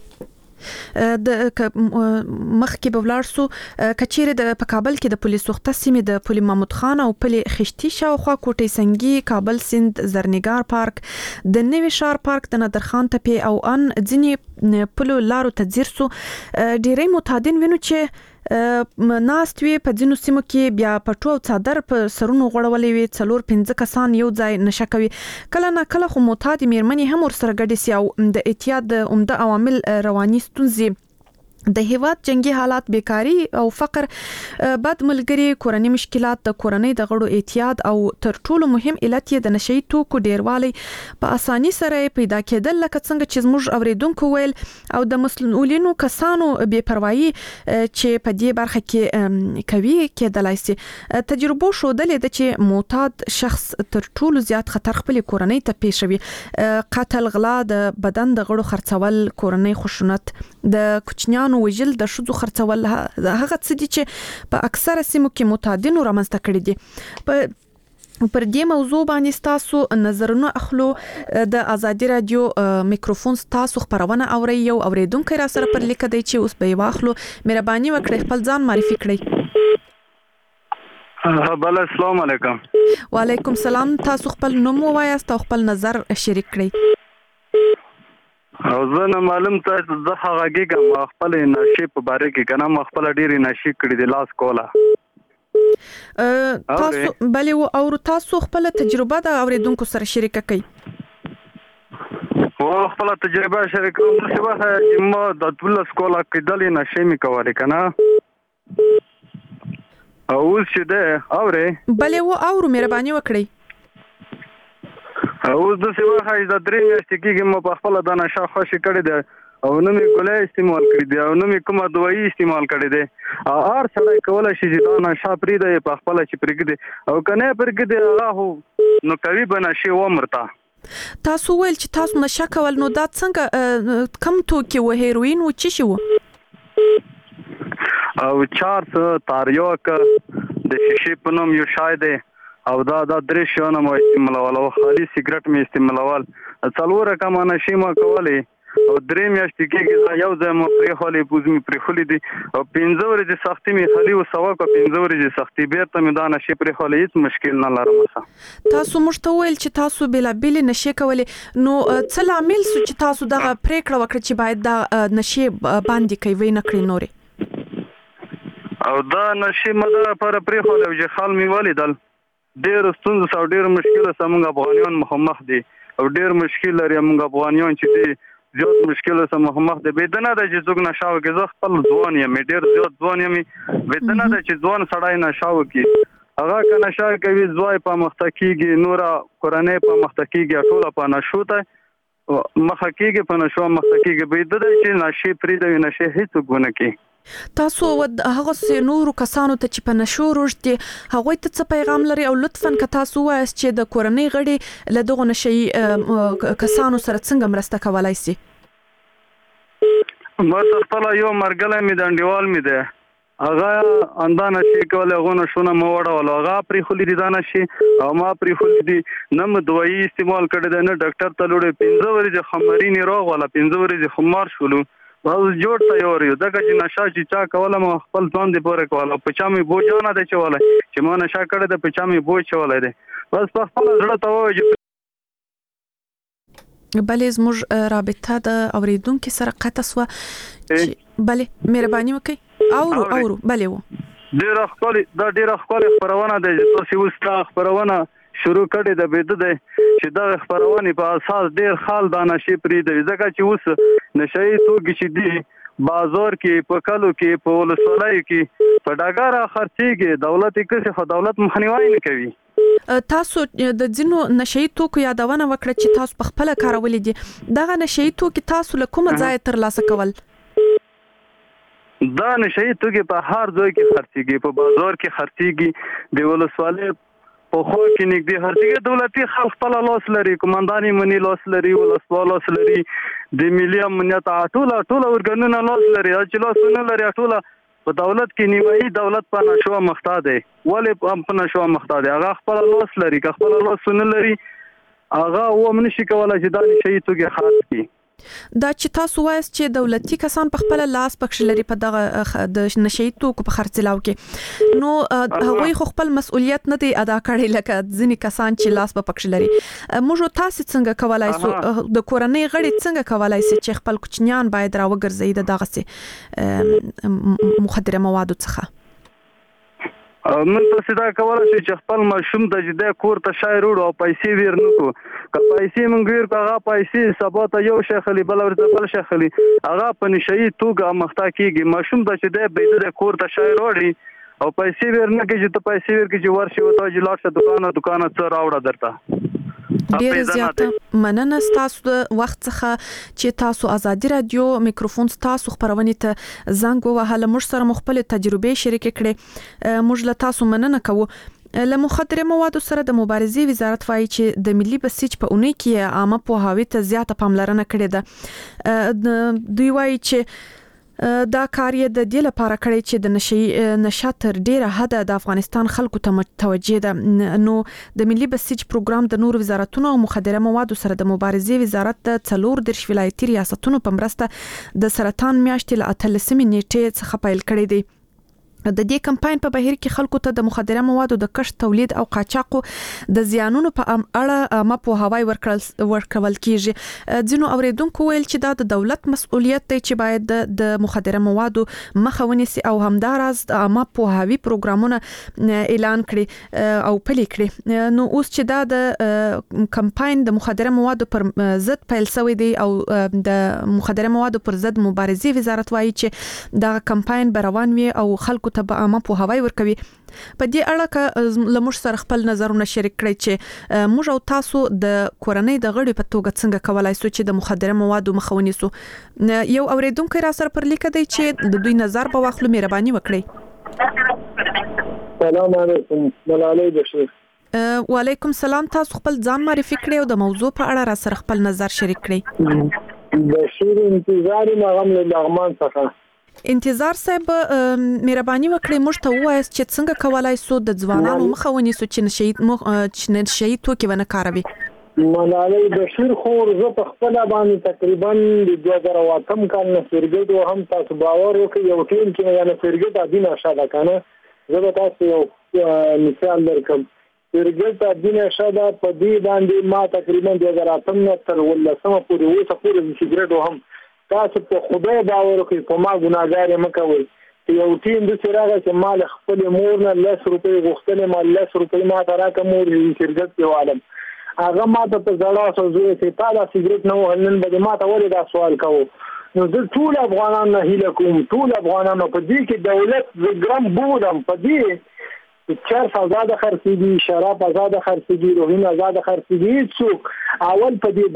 د مخکې به ولاړ سو کچېره د په کابل کې د پولیس وخته سیمه د پولی محمود خان او پلی خشتي شاوخوا کوټې سنگي کابل سند زرنګار پارک د نوي شار پارک د نادرخان تپې او ان ځینی پلو لارو تدزیر سو ډیرې متعدین وینو چې ناست وی په ځینو سیمو کې بیا پټو او څادر په سرونو غړولې وي 4-5 کسان یو ځای نشه کوي کله نه کله خو معتاد میرمنې هم ورسره ګډي سي او د اعتیاد د عمده عوامل رواني ستونزې د هیواد جنگي حالات بیکاری او فقر بد ملګری کورنۍ مشکلات د کورنۍ د غړو اعتیاد او تر ټولو مهم علت یې د نشئی توکو ډیروالی په اساني سره پیدا کېدل لکه څنګه چې موږ اوریدونکو ویل او د مسؤلینو کسانو بے پروايي چې په دې برخه کې کوي کېدلای شي تجربه شودلې د چې معتاد شخص تر ټولو زیات خطر خپل کورنۍ ته پیښوي قتل غلا د بدن د غړو خرڅول کورنۍ خشونت د کوچنیانو وجل د شذو خرڅول هغه څه دي چې په اکثره سیمو کې معتادینو رامنځته کړي دي. پر دې موضوع باندې تاسو نظرونه اخلو د ازادي رادیو میکروفون تاسو خبرونه اوري یو اوریدونکو را سره پر لیک دی چې اوس به واخلو مهرباني وکړئ خپل ځان معرفي کړئ.
بل السلام علیکم.
وعلیکم السلام تاسو خپل نوم ووایاست او خپل نظر شریک کړئ.
او زه نه معلوم ته زه هغه کېږم خپل نشي په باره کې کنه ما خپل ډېری نشي کړی د لاس کوله
تاسو بلې او تاسو خپل تجربه د اوریدونکو سره شریک کړئ
او خپل تجربه شریک کوم چې واه ما د ټول سکولا کې دلې نشي می کوله کنه او چې ده اوره
بلې او مهرباني وکړئ
او د سیوا خای د درې میاشتې کې ما په خپل د نشه خوشي کړی دی او نو می ګولې استعمال کړی دی او نو می کومه دوايي استعمال کړی دی ار سړی کولای شي چې دا نشه پرې دی په خپل چې پرګ دی او کنه پرګ دی الله نو کوي بنشي و مرتا
تاسو ول چې تاسو نشه کول نو دا څنګه کم توکي و هیروین و چی شو
او 400 تاریوک د شیشې په نوم یو شای دی او دا درې شونه مو استعمالول او خالي سیګریټ می استعمالول څلور کما نشي ما کولې او درې میاشتې کې یو ځای مو پرې خولې پوزمي پرې خولې دي او 15 ورځې سختي می خالي او سوا کو 15 ورځې سختي بیرته می دا نشي پرې خولې هیڅ مشکل نه لرم.
تاسو مشته ویل چې تاسو بلا نشي کولې نو څه لامل سو چې تاسو دغه پریکړه وکړه چې باید دا نشي باندې کوي نه کړی نوري
او دا نشي مده پر پرې خولې چې خال می ولیدل ډېر ستونزې او ډېر مشکل سمون افغانیان مخامخ دي او ډېر مشکل لري موږ افغانیان چې دي زیات مشکل سم مخامخ دي بدنه د چې څوک نشاو کې زه خپل ځوان یم ډېر زیات ځوان یم بدنه د چې ځوان سړی نشاو کې هغه کنه شا کوي زوی په مختکیږي نورا قرانه په مختکیږي ټوله په نشو ته مخکیږي په نشو مختکیږي بدنه چې نشي پرې د نشي هیڅ ګونه کې
تاسو هغه نورو کسانو ته چې په نشو روشتي هغه ته څه پیغام لري او لطفاً که تاسو وایست چې د کورنۍ غړي له دغه نشي کسانو سره څنګه مرسته کولای شي.
ما خپل یو مرګله می د انډیوال می ده هغه اندانه شي کوله غونه شونه مو وړول هغه پرې خولې دي دانه شي او ما پرې خولې دي نم دوايي استعمال کړی دی نه ډاکټر ته لوړې 15 ورځې خمرینی روغ ولا 15 ورځې خمار شولو او جوړ ته یو ریو دغه چې نشه چې چا کوله ما خپل ځان دی پوره کوله په چا می بوجونه دی چوله چې ما نشه کړی د په چا می بوج چوله دی بس په خپل زړه ته وایي
بلې زموږ رابطه د اوریدونکو سره قطع سو بلې مهرباني وکړئ اورو بلې و
ډېر خپل خبرونه ده تاسو وستا خبرونه شروع کړي د بيد ده چې دا خبرونه په اساس ډېر خال دانه شي پرې ده ځکه چې اوس نشي توګه چې دي بازار کې په کلو کې په ولسوالۍ کې په ډاګاره خرڅېږي. دولت یې کسي خو دولت مخنیوي نه کوي.
تاسو د ځینو نشئی توکو یادونه وکړه چې تاسو په خپل کارولې دي. دغه نشئی توکي تاسو له کومه ځای ترلاسه کول؟
دا نشئی توکي په هر ځای کې خرڅېږي، په بازار کې خرڅېږي، د ولسوالۍ په خو کې نږدې خرڅېږي. دولتي خلک خپل لاس لري، قومندان منی لاس لري، ولسوال لاس لري، د ملي امنیت ټول ورګنونه لاس لري. چې لاس نه لري ټول په دولت کې نیمایي دولت په نشو مخته دی. ولې په نشو مخته دی؟ هغه خپل لاس لري، که خپل لاس نه لري هغه و منشي کولای چې دا نشئی توکي خرڅ کړي.
دا چې تاسو وایست چې دولتي کسان په خپل لاس پکښ لري په دغه د نشئی توکو په خرڅلاو کې، نو هغوی خو خپل مسؤلیت نه دی ادا کړی لکه ځینې کسان چې لاس په پکښ لري. موږ تاسو څنګه کولای سو د کورنۍ غړي څنګه کولای سي چې خپل کوچنیان باید راوګرځي د دغه مخدره موادو څخه؟
من تاسو دا کولای شئ چې خپل ماشوم ته جدا کور ته شای وروړو او پیسې ورنکو. که پیسې مونږ ورکو هغه پیسې سبا ته یو شیخلی بل ورته بل شیخلی هغه په نشئی توګه مخته کیږي. ماشوم ته چې د بيدره کور ته شای وروړي او پیسې ورنکې چې ته پیسې ورکې چې ورشي وته چې لاړ دکان څه راوړه درته.
ډیره زیاته مننه ستاسو د وخت څخه چې تاسو آزادي رادیو میکروفون تاسو خبرونه ته زنګ ووهله. موږ سره مختلف تجربې شریک کړې. موږ له تاسو مننه کوو. له مخدره موادو سره د مبارزې وزارت وايي چې د ملي بسیج په اونۍ کې عامه پوهاوی ته زیاته پاملرنه کړې ده. دوی وايي چې دا کار یې د دې لپاره کړی چې د نشه تر ډیره حده د افغانستان خلکو ته متوجه ده. نو د ملي بسیج پروګرام د نور وزارتونو او مخدره موادو سره د مبارزې وزارت د 14 ولایتي ریاستونو په مرسته د سرطان میاشتې له 18 نیټې څخه پیل کړی دی. د دې کمپاین په بهیر کې خلکو ته د مخدره موادو د کښت، تولید او قاچاقو د زیانونو په اړه مپوهاوی ورکول کیږي. ځینو اوریدونکو ویل چې دا د دولت مسؤلیت دی چې باید د مخدره موادو مخه ونیسي او همداراز د مپوهاوی پروګرامونه اعلان کړي او پلي کړي. نو اوس چې دا د کمپاین د مخدره موادو پر ضد پیل شوی دی او د مخدره موادو پر ضد مبارزې وزارت وايي چې دا کمپاین روان وي او خلکو ته به عامه پوهاوی ورکوي. په دې اړه که لموږ سره خپل نظرونه شریک کړئ چې موږ او تاسو د کورنۍ د غړي په توګه څنګه کولای شو چې د مخدره موادو مخه ونیسو. یو اوریدونکو را سره پر لیک دی چې د دوی نظر په واخلو مهرباني وکړئ.
سلام علیکم. ملالۍ بشیر.
وعلیکم سلام. تاسو خپل ځان معرفي کړئ او د موضوع په اړه را سره خپل نظر شریک کړئ.
بشیر انتظار مغم له لغمان څخه.
انتظار صاحب مهرباني وکړئ موږ ته ووایاست چې څنګه کولای سو د ځوانانو مخه ونیسو چې نشئی توکي ونه کاروي.
ملالۍ بشیر خو زه په خپل باندې تقریبا د 2008 کال نه سرګټ او هم تاسو باور وکړئ یو ټیم کې نه سرګټ ادینه شاده کنه. زه تاسو یو مثال درکم. سرګټ ادینه شاده په دې باندې ما تقریبا 2008 نه تر ولسمه پورې وسه پورې سرګټ او هم تاسو په خدای باور وکړئ په ما ګناګار مکوئ. یو ټیم د سراغه چې مال خپل مور نه 10 روپۍ غوښتل ما 10 روپۍ ما تراکه مور سرګټ یو عالم هغه ما ته په زړه سوزوي چې تا دا سیګریټ نه وهلن به ما ته ولې دا سوال کوو. نو زه ټول افغانان نه هیله کوم ټول افغانانو په دې کې دولت ګرام بودم په دې چرس آزاد خرڅېږي، شراب آزاد خرڅېږي، روحین آزاد خرڅېږي. څوک اول په دې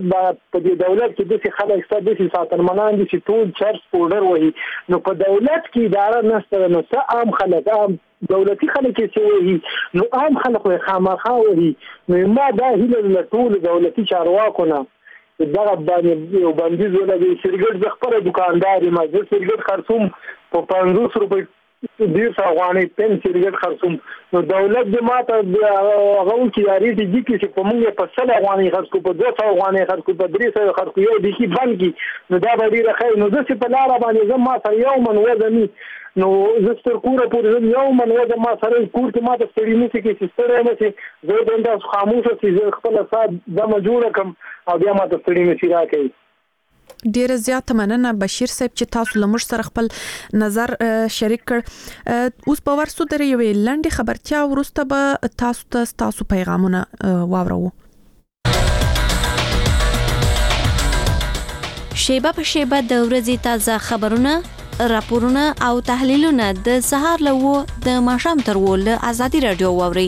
دولت کې د خلک ستاسو د ساتنمنان دي چې ټول چرس پودر وهي. نو په دولت کې اداره نشته. نو څه عام خلک عام دولتي خلک چې وهي نو عام خلک وي خامخا وهي. نو ما دا هیله ټول دولتي چارواکو نه دا باندې یو بندیز ولګي. سرګټ د خپل دکاندار ما د سرګټ خرڅوم په 500 روپۍ 150 افغانۍ پن سرګټ خرڅوم. نو دولت دې ماته هغه چې یاري دي چې په موږ په 100 افغانۍ خرڅ کو په 200 افغانۍ خرڅ کو په 300 خرڅ کو یو دي کې بلګي. نو دا به ډیره خیر. نو زه په لار باندې زه ما سره یو من وځني. نو زه ستر کوره پورې یو من وځم ما سره کور کې ما ته ستړي نه کې چې ستړي نه شي. زه دنده خاموشه چې خپل سات دمه جوړ کم او بیا ما ته ستړي نه شي راکې.
ډیره زیاته مننه بشیر صاحب چې تاسو لمر سره خپل نظر شریک کړ. اوس په ورسو درې یوې لنډې خبرتیا ورسته به تاسو پیغامونه واورو.
شیبه په شیبه د ورځې تازه خبرونه، راپورونه او تحلیلونه د سهار له 9 د ماښام تر 10 له ازادي رادیو واورئ.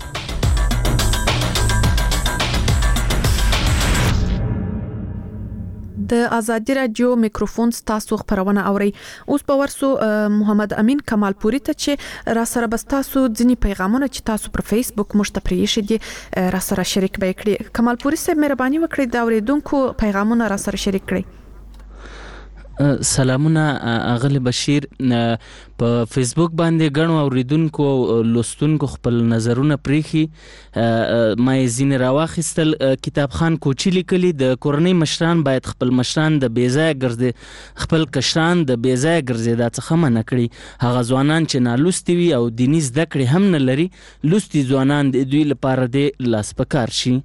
د ازادي رادیو میکروفون تاسو خبرونه اوري. اوس په ورسو محمد امین کمالپوري ته چې را سره بس تاسو ځینی پیغامونه چې تاسو پر فیسبوک مشتپری شې دي را سره شریک به کړئ. کمالپوري صاحب مهرباني وکړئ دا اوریدونکو پیغامونه را سره شریک کړئ.
سلامونه اغلی بشیر. په فیسبوک باندې غنو اوریدونکو لوستونکو خپل نظرونه پریخي. ما یې راواخستل. کتابخان کوچی لیکلی د کورنۍ مشران باید خپل مشران د بیځای ګرځي، خپل کشران د بیځای ګرځي دا څه خمه نکړي. هغه ځوانان چې نالوستي وي او دیني زده کړې هم نه لري، لوستي ځوانان د دوی لپاره د لاس پکار شي.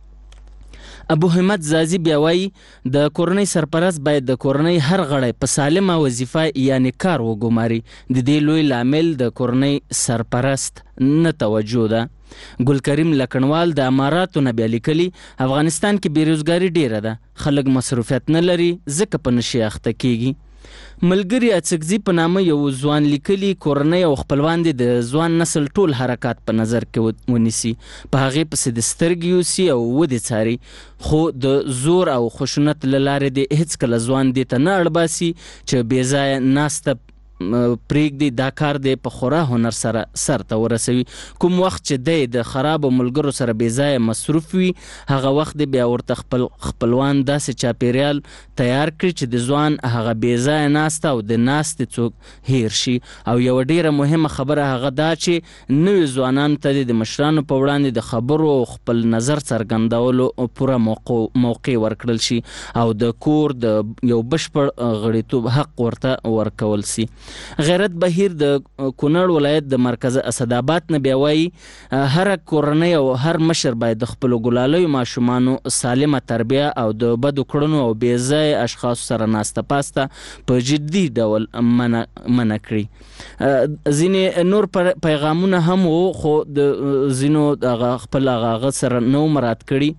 ابو حمد زازی بیاوی د کورنۍ سرپرست باید د کورنۍ هر غړی په سالمه وظیفه یعنی کار وګماري. د دې لوی لامل د کورنۍ سرپرست نه توجه ده. ګل کریم لکنوال د اماراتو نه بیا لیکلي افغانستان کې بیروزګاری ډیره ده، خلک مصروفیت نه لري ځکه په نشي اخته کیږي. ملګری اڅکزي په نامه یو ځوان لیکلي کورنۍ او خپلوان د ځوان نسل ټول حرکات په نظر کې ونیسي، په هغې پسې د سترګې یوسي او ودې څاري، خو د زور او خشونت له لارې د هیڅکله ځوان دې ته نه اړباسي چې بې ځایه ناسته پریږدي. دا کار دی په خورا هنر سره سرته ورسوي. کوم وخت چې دی د خرابو ملګرو سره بې ځایه مصروف وي، هغه وخت دی بیا ورته خپلوان داسې چاپیریال تیار کړي چې د ځوان هغه بې ځایه ناسته او د ناستې څوک هیر شي. او یوه ډیره مهمه خبره هغه دا چې نوي ځوانانو ته د مشرانو په وړاندې د خبرو او خپل نظر څرګندولو پوره موقع ورکړل شي او د کور د یو بشپړ غړیتوب حق ورته ورکول شي. غیرت بهیر د کونړ ولایت د مرکز اسداباد نه بیا وایي هر کورنۍ او هر مشر باید د خپلو ګلالیو ماشومانو سالمه تربیه او د بدو کړنو او بې ځایه اشخاصو سره ناسته پاسته په جدي ډول منع کړي. ځینې نور پیغامونه هم وو خو د ځینو خپل هغه سره نو مراد کړي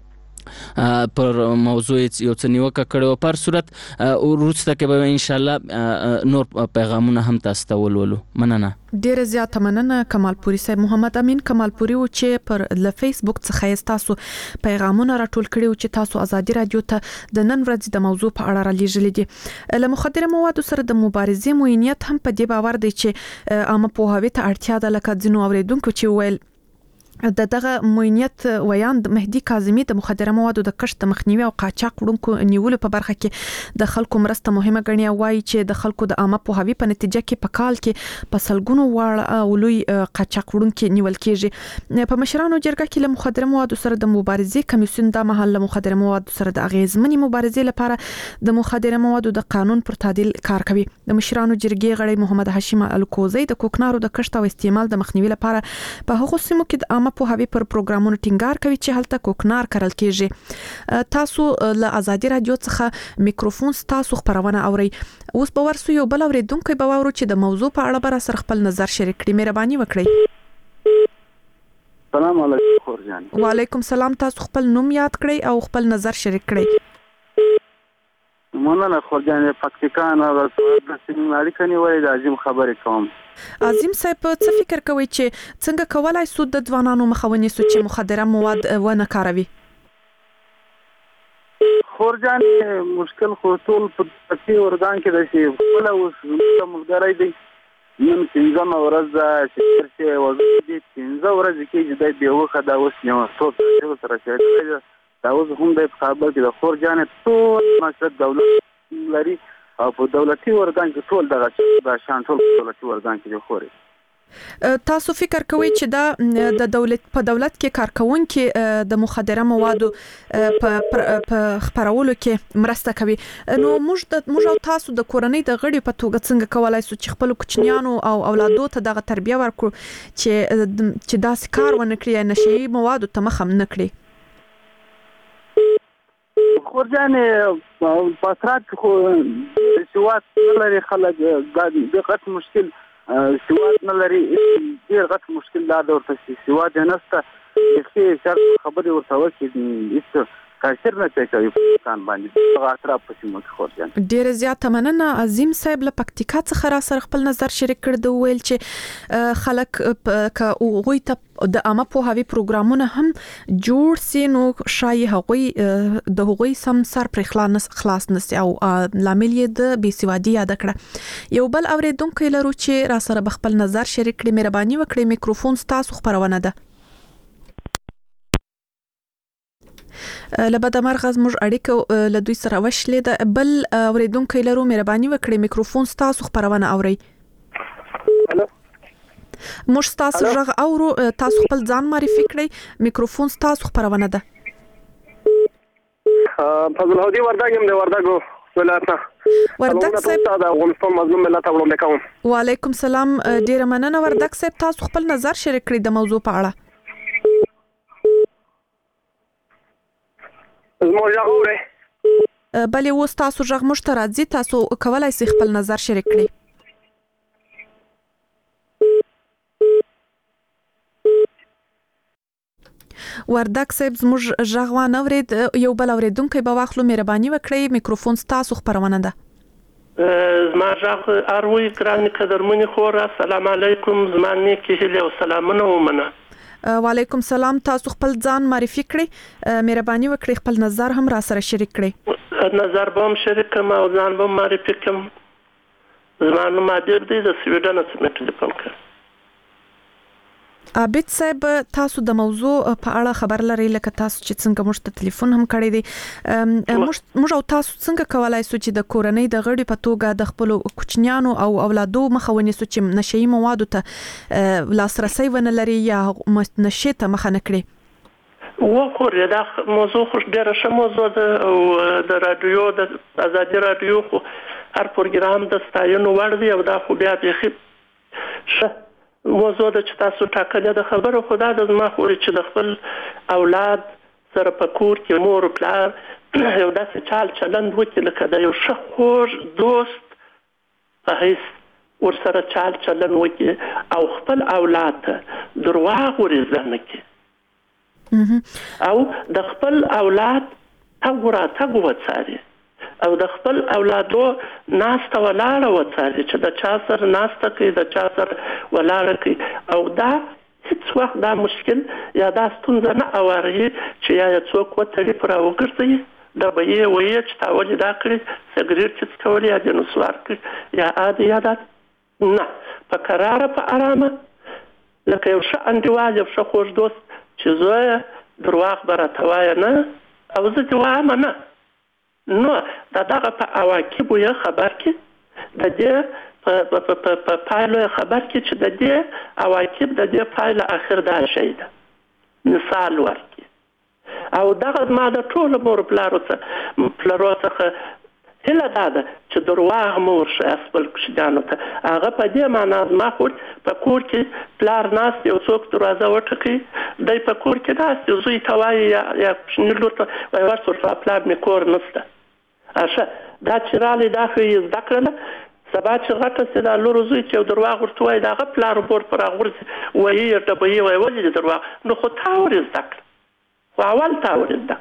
پر موضوع یو څه نیوکه کړې وه. په هر صورت وروسته کې به انشاءالله نور پیغامونه هم تاسو ته ولولو. مننه،
ډیره زیاته مننه کمالپوري صاحب. محمد امین کمالپوري و چې پر له فیسبوک څخه یې تاسو پیغامونه راټول کړي و چې تاسو ازادي رادیو ته د نن ورځې د موضوع په اړه را لیږلي دي. له مخدره موادو سره د مبارزې موینیت هم په دې باور دی چې عامه پوهاوي ته اړتیا ده. لکه ځینو اوریدونکو چې ویل دغه موینیت ویان د مهدي کاظمي د مخدره موادو د کشف مخنیوي او قاچاق وړونکو نیولو په برخه کې د خلکو مرسته مهمه ګڼي. وایي چې د خلکو د عامه پوهاوي په نتیجه کې په کال کې په سلګونو واړه او لوی قاچاق وړونکو نیول کیږي. په مشرانو جرګه کې له مخدره موادو سره د مبارزې کمیسیون د محل له مخدره موادو سره د اغیزمنې مبارزې لپاره د مخدره موادو د قانون پر تعدیل کار کوي. د مشرانو جرګې غړي محمد هاشم الکوزی د کوکنارو د کشف او استعمال د مخنیوي لپاره په هغو سیمو کې د پوهاوی پر پروګرامونو ټینګار کوي چې هلته کوکنار کرل کیږي. تاسو له ازادي رادیو څخه میکروفون تاسو خبرونه اوري. اوس به ورسو یو بل اوریدونکو به واورو چې د موضوع په اړه بر سره خپل نظر شریک کړي. مهرباني وکړئ.
سلام علیکم خورجان.
وعلیکم سلام. تاسو خپل نوم یاد کړئ او خپل نظر شریک کړئ.
مننه خورجان. پکتیکان او د سیمیناري کني وای د عظیم خبرې کوم.
عظیم صاحب څه فکر کوي چې څنګه کولای شو د ځوانانو مخه ونیسو چې مخدره مواد ونه کاروي؟
خورجان مشکل خو ټول په پکې ورغان کې د شي خپل اوس ملګری دی نن څنګه ورځ چې چې وځي دي څنګه ورځ کې چې د یو خدا اوس نو ټول سره چې دا اوس هم د کابل کې د خورجان ټول مسجد دولت لري او په دولتي ورګان کې ټول دغه شان ټول دولتي ورګان کې خوري.
تاسو فکر کوئ چې دا د دولت په دولت کې کارکونکي د مخدره موادو په خبرولو کې مرسته کوي؟ نو موږ او تاسو د کورنۍ د غړي په توګه څنګه کولای شو چې خپل کوچنیانو او اولادو ته دغه تربیه ورکړو چې داسې کار ونه کړي، نشي موادو ته مخ هم نه کړي؟
خورجان پاترات خو سواد لري خلک د غټ مشکل سواد نه لري ډیر غټ مشکل دا ورته سواد نه نسته چې خبرې ورته وکړي تاثیر نه کوي په انسان باندې هغه اثرات په سیمه کې خورځي.
ډیر زیات مننه عظیم صاحب له پکتیکا څخه را سره خپل نظر شریک کړ د ویل چې خلک ک اوغوي ته د عامه پوهاوی پروګرامونه هم جوړ سي نو شای هغوی د هغوی سم سر پر خلاص نسي او لامل یې د بیسوادي یاد کړه. یو بل اوریدونکو لرو چې را سره خپل نظر شریک کړي مهرباني وکړئ میکروفون تاسو خبرونه ده. لبد مرغز موږ اړیکه له دوی سره وشلې ده. بل اوریدونکو لرو مهرباني وکړئ میکروفون تاسو خبرونه اورئ. موږ تاسو غږ اورو تاسو خپل ځان معرفي کړئ میکروفون تاسو خبرونه ده.
فضل هودي وردګ يم د وردګو ولایت
وردګ صاحب
د افغانستان مظلوم ملت وړاندې کوم.
وعلیکم سلام ډیر مننه وردګ صاحب تاسو خپل نظر شریک کړئ د موضوع په اړه.
زموږ ژغ اورئ؟
بلې اوس تاسو ژغ موږ ته راځي تاسو کولی شئ خپل نظر شریک کړئ. وردګ صاحب زموږ ژغ وانه اورید. یو بل اوریدونکی به واخلو مهرباني وکړئ میکروفون تاسو خبرونه ده.
زما ژغ اروي ګرانې قدرمنې خوره السلام علیکم زما نیکې هیلې او سلامونه ومنه.
وعلیکم سلام تاسو خپل ځان معرفي کړئ مهرباني وکړئ خپل نظر هم را سره شریک کړئ.
نظر به هم شریک کړم او ځان به معرفي کړم. زما نوم عابد دی د سویډن څخه ټلیفون کوم.
عابد صاحب تاسو د موضوع په اړه خبر لرئ لکه تاسو چې څنګه موږ ته ټلیفون هم کړی دی. موږ او تاسو څنګه کولای شو چې د کورنۍ د غړي په توګه د خپل کوچنیانو او اولادو مخه ونیسو چې نشئی موادو ته لاسرسي ونه لري یا نشي ته مخه نه کړي؟
وګورئ دا موضوع خو ډېره ښه موضوع ده او د رادیو د ازادي رادیو خو هر پروګرام د ستاینو وړ دی او دا خو بیا بیخي ښه موضوع ده چې تاسو ټاکلې د خبرو خدا د زما خوري چې د خپل اولاد سره په کور کې مور او پلار یو داسې چال چلند وکړي لکه د یو ښه خوږ دوست په حیث ورسره چال چلند وکړي او خپل اولاد ته درواغ ور زده نه کړي او د خپل اولاد تګ راتګ وڅاري او د خپل اولادو ناسته ولاړه وڅاري چې د چا سره ناسته کوي د چا سره ولاړه کوي او دا هیڅ وخت دا مشکل یا دا ستونزه نه اوري چې یا څوک وتړي پر وګرځي دا به یې وایي چې تا ولې دا کړی سګریټ چې څکول یا د نسوار کړي یا عادي یا دا نه په قراره په آرامه لکه یو ښه انډیوال یو ښه خوږ دوست چې زویه درواغ به راته وایه نه او زه دې وایم نه نو دا دغه په عواقبو یې خبر کې د دې په پایلو یې خبر کې چې د دې عواقب د دې پایله اخر دا شی ده مثال ورکړي او دغه زما د ټولو مور پلارو څخه هیله دا ده چې درواغ مه ورښیه خپل کوچنیانو ته هغه په دې معنا زما خور په کور کې پلار ناست یو څوک دروازه وټکوي دی په کور کې ناست یو زوی ته وایي یا کوچني لور ته وایي ورته پلار مې کور نشته اشه دا چې رالی دا خو یې زده کړله سبا چې غټه سي دا لور زوی چې یو درواغ ورته وایي د هغه پلار ور پر راغورځي وایي یې ډبویي وایي ولې دې درواغ نو خو تا ور یې زده کړه خو اول تا ور یې زده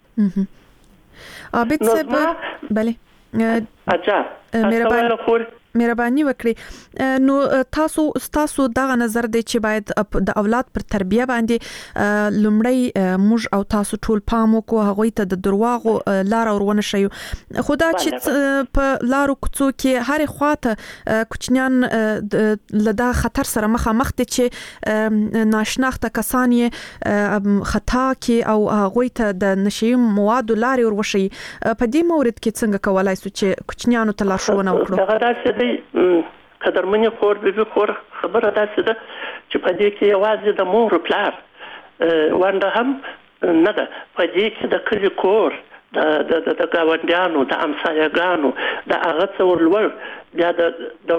کړه
عابد صاحب بله
عجب
مهرباني وکړئ نو تاسو دغه نظر دی چې باید د اولاد پر تربیه باندې لومړی موږ او تاسو ټول پام وکړو هغوی ته د درواغو لار ورونه شي خو دا چې په لارو کوڅو کې هرې خواته کوچنیان له دا خطر سره مخامخ دي چې ناشناخته کسان یې خطا کې او هغوی ته د نشي موادو لارې وروشي په دې مورد کې څنګه کولای شو چې کوچنیانو ته لارښوونه وکړو
قدرمنې خور بیبي خور خبره داسې ده چې په دې کې یوازې د مور پلار ونډه هم نه ده په دې کې د کلي کور د ګاونډیانو د همسایه‌ګانو د هغه څه ورلوړ بیا د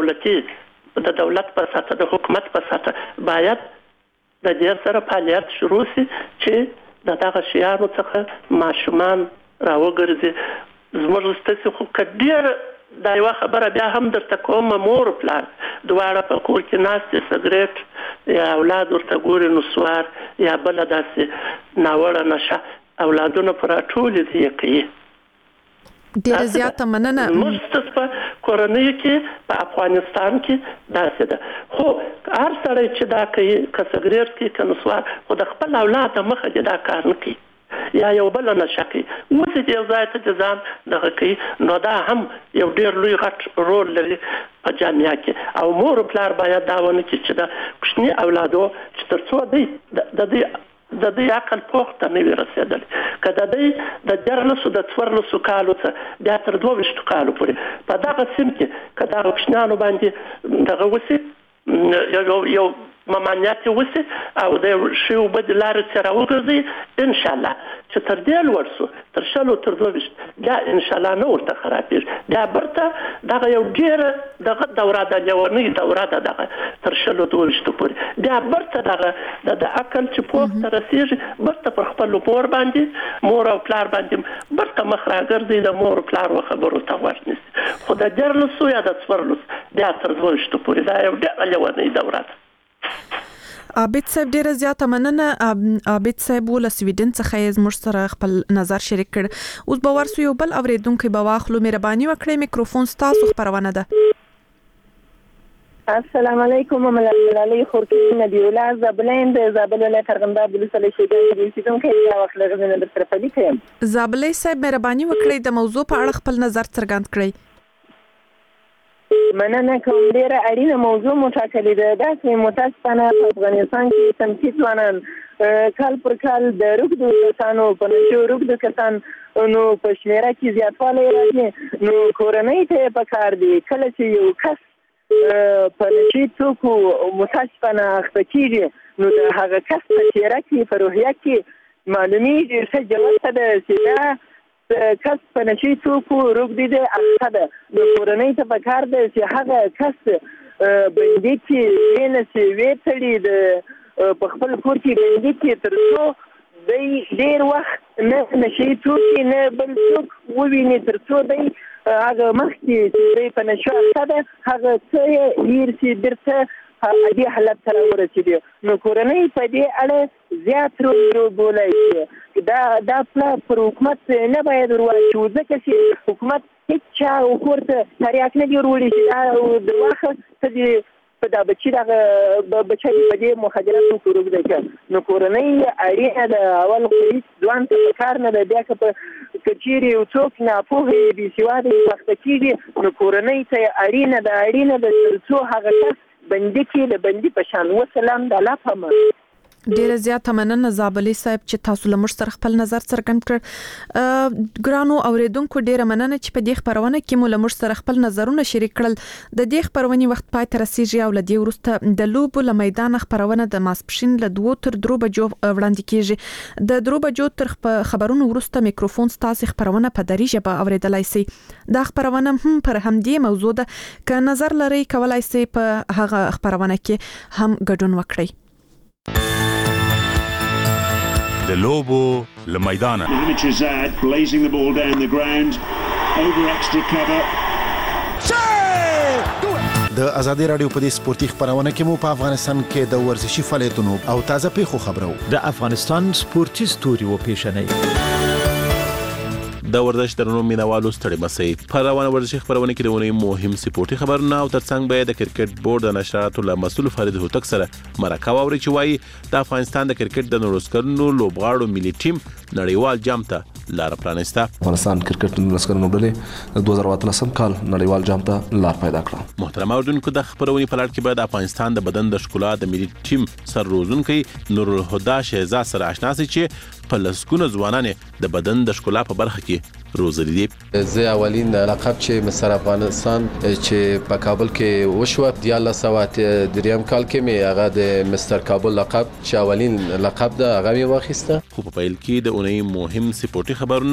دولت په ساته د حکومت په ساته باید د دې سره فعالیت شروع شي چې د دغه شیانو څخه ماشومان راوګرځي زموږ ستاسو خو ډېر دا یو خبره بیا هم درته کوم مور پلار دواړه په کور کې ناست سګریټ یا اولاد ورته ګوري نسوار یا بل داسې ناوړه نشه اولادونه پر ټول دې کوي.
ډیره زیاته مننه.
مستس په کورنۍ کې په افغانستان کې داسې ده، خو هر سړی چې دا کوي که سګریټ کوي که نسوار، خو د خپل اولاد مخه دې دا کار نه کوي یا یو بل نشه کوي، اوس دې یو ځای ته ځان دغه کوي، نو دا هم یو ډېر لوی غټ رول لري په جامعه کې. او مور پلار باید دا ونه کړي چې د کوچني اولادو چې تر څو دی د دې عقل پوخ ته نه وي رسېدلی، که د دې د 14 کالو څخه بیا تر 22 کالو پورې په دغه سیم کې که دغه کوچنیانو باندې دغه وسي یو ممانعت وسي او د ښې اوبه د لارې څخه راوګرځي، انشاءالله چې تر دې لوړ سو تر 20 تر 22 بیا انشاءالله نه ورته خرابېږي، بیا برته دغه یو ډېره دغه دوره ده، لیونۍ دوره ده دغه تر 20-22 پورې، بیا برته دغه د عقل چې پوخ ته رسېږي، برته پر خپل مور باندې مور او پلار باندې برته مخ راګرځي، د مور او پلار خبرو ته غوږ نیسي. خو د 14 یا د 14 بیا تر 22 پورې دا یو ډېره لیونۍ دوره ده.
عابد صاحب ډیره زیاته مننه. عابد صاحب ول سویډن څخه یې زموږ سره خپل نظر شریک کړ. اوس به ورسو یو بل اوریدونکو به واخلو. مهرباني وکړئ میکروفون ستاسو خبرونه ده.
السلام علیکم ملالۍ خورکین نبی الله زابلین د زابل ولایت ارغنداب ولسوالۍ کې اوسیدونکې یو وخت لږ نه در پلی کوم.
زابلۍ صاحب مهرباني وکړئ د موضوع په اړه خپل نظر څرګند کړئ.
مننه کوم. ډیره اړینه موضوع مو ټاکلې ده. داسې متاسفانه په افغانستان کې تمثیل ځوانان کال پر کال د روږدو کسانو په نشو روږدو کسان نو په شمیره کې زیاتوالی راځي، نو کورنۍ ته یې پکار دی کله چې یو کس په نشي توکو متاسفانه اخته کېږي، نو د هغه کس په څېره کې په روحیه کې معلومیږي ښه جوته ده چې دا کس په نشي توکو روږدي دی اخته ده، نو کورنۍ ته پکار ده چې هغه کس بندي کې وینسي ویتړي د په خپل کور کې بندي کې تر څو دی ډېر وخت نه نشي توکي نه بل څوک وویني، تر څو دی هغه مخکې چې دی په نشو اخته ده هغه څه یې هیر سي بیرته دې حالت ته راورسېدي. نو کورنۍ په دې اړه زیات رول لوبولی شي. دا پلار پر حکومت نه باید ورواچوي، ځکه چې حکومت هېڅ چا کور ته تریاک نه دي وروړي چې دا د واخه ته دې په دا بچي دغه بچی په دې مخدراتو کې روږدی کړه. نو کورنۍ اړینه ده. اول خو هېڅ ځوان ته پکار نه ده، بیا که که چیرې یو څوک ناپوهه یې بېسواده یې وخته کېږي، نو کورنۍ ته یې اړینه ده تر څو هغه کس بندي کې له بندي په شان وسلام د الله په امان.
ډیره زیاته مننه زابلي صاحب چې تاسو له موږ سره خپل نظر څرګند کړ. ګرانو اوریدونکو ډیره مننه چې په دې خبرونه کې مو له موږ سره خپل نظرونه شریک کړل. د دې خبرونې وخت پای ته رسیږي او له دې وروسته د لوبو له میدان خبرونه د ماسپښین له 2 تر 3 بجو وړاندې کیږي. د 3 بجو تر خبرونو وروسته میکروفون ستاسو خبرونه په دري ژبه اوریدلای شئ. دا خبرونه هم پر همدې موضوع ده، که نظر لرئ کولای شئ په هغه خبرونه کې هم ګډون وکړئ.
د لوبو له میدانه blazing the ball down the ground over extra cover.
د ازادي رادیو په دې سپورتي خبرونه کې مو په افغانستان کې د ورزشي فعالیتونو او تازه پیښو خبرو.
د افغانستان سپورتي ستوري و پیښنې
د ورزش درنو مینوالو ستړي مسئ په روانه ورزشي خبرونه کې د ونې مهم سپورتي خبرونه او ترڅنګ به د کرکټ بورډ د نشراتو له مسؤل فرید هوتک سره مرکه واوري چې وایي د افغانستان د کرکټ د نورسکرنو لوبغاړو ملي ټیم نړیوال جام ته لار پرانسته.
افغانستان کرکټ نورسکرنو ډلې د 2013 کال نړیوال جام ته لار پیدا کړه.
محترم اوریدونکو د خبرونې په لړ کې به د افغانستان د بدن د ښکلا د ملي ټیم سر روزونکي نور الهدى شهزاد سره آشنا شي چې په لسګونو ځوانان د بدن د ښکلا په برخه کې روزلي دي.
زه اولین لقب چې مستر افغانستان چې په کابل کې وشو د 1903 کال کې مې هغه د مستر کابل لقب چې اولین لقب ده هغه مې واخیسته.
خو په پیل کې د اونۍ مهم سپورتي خبرونه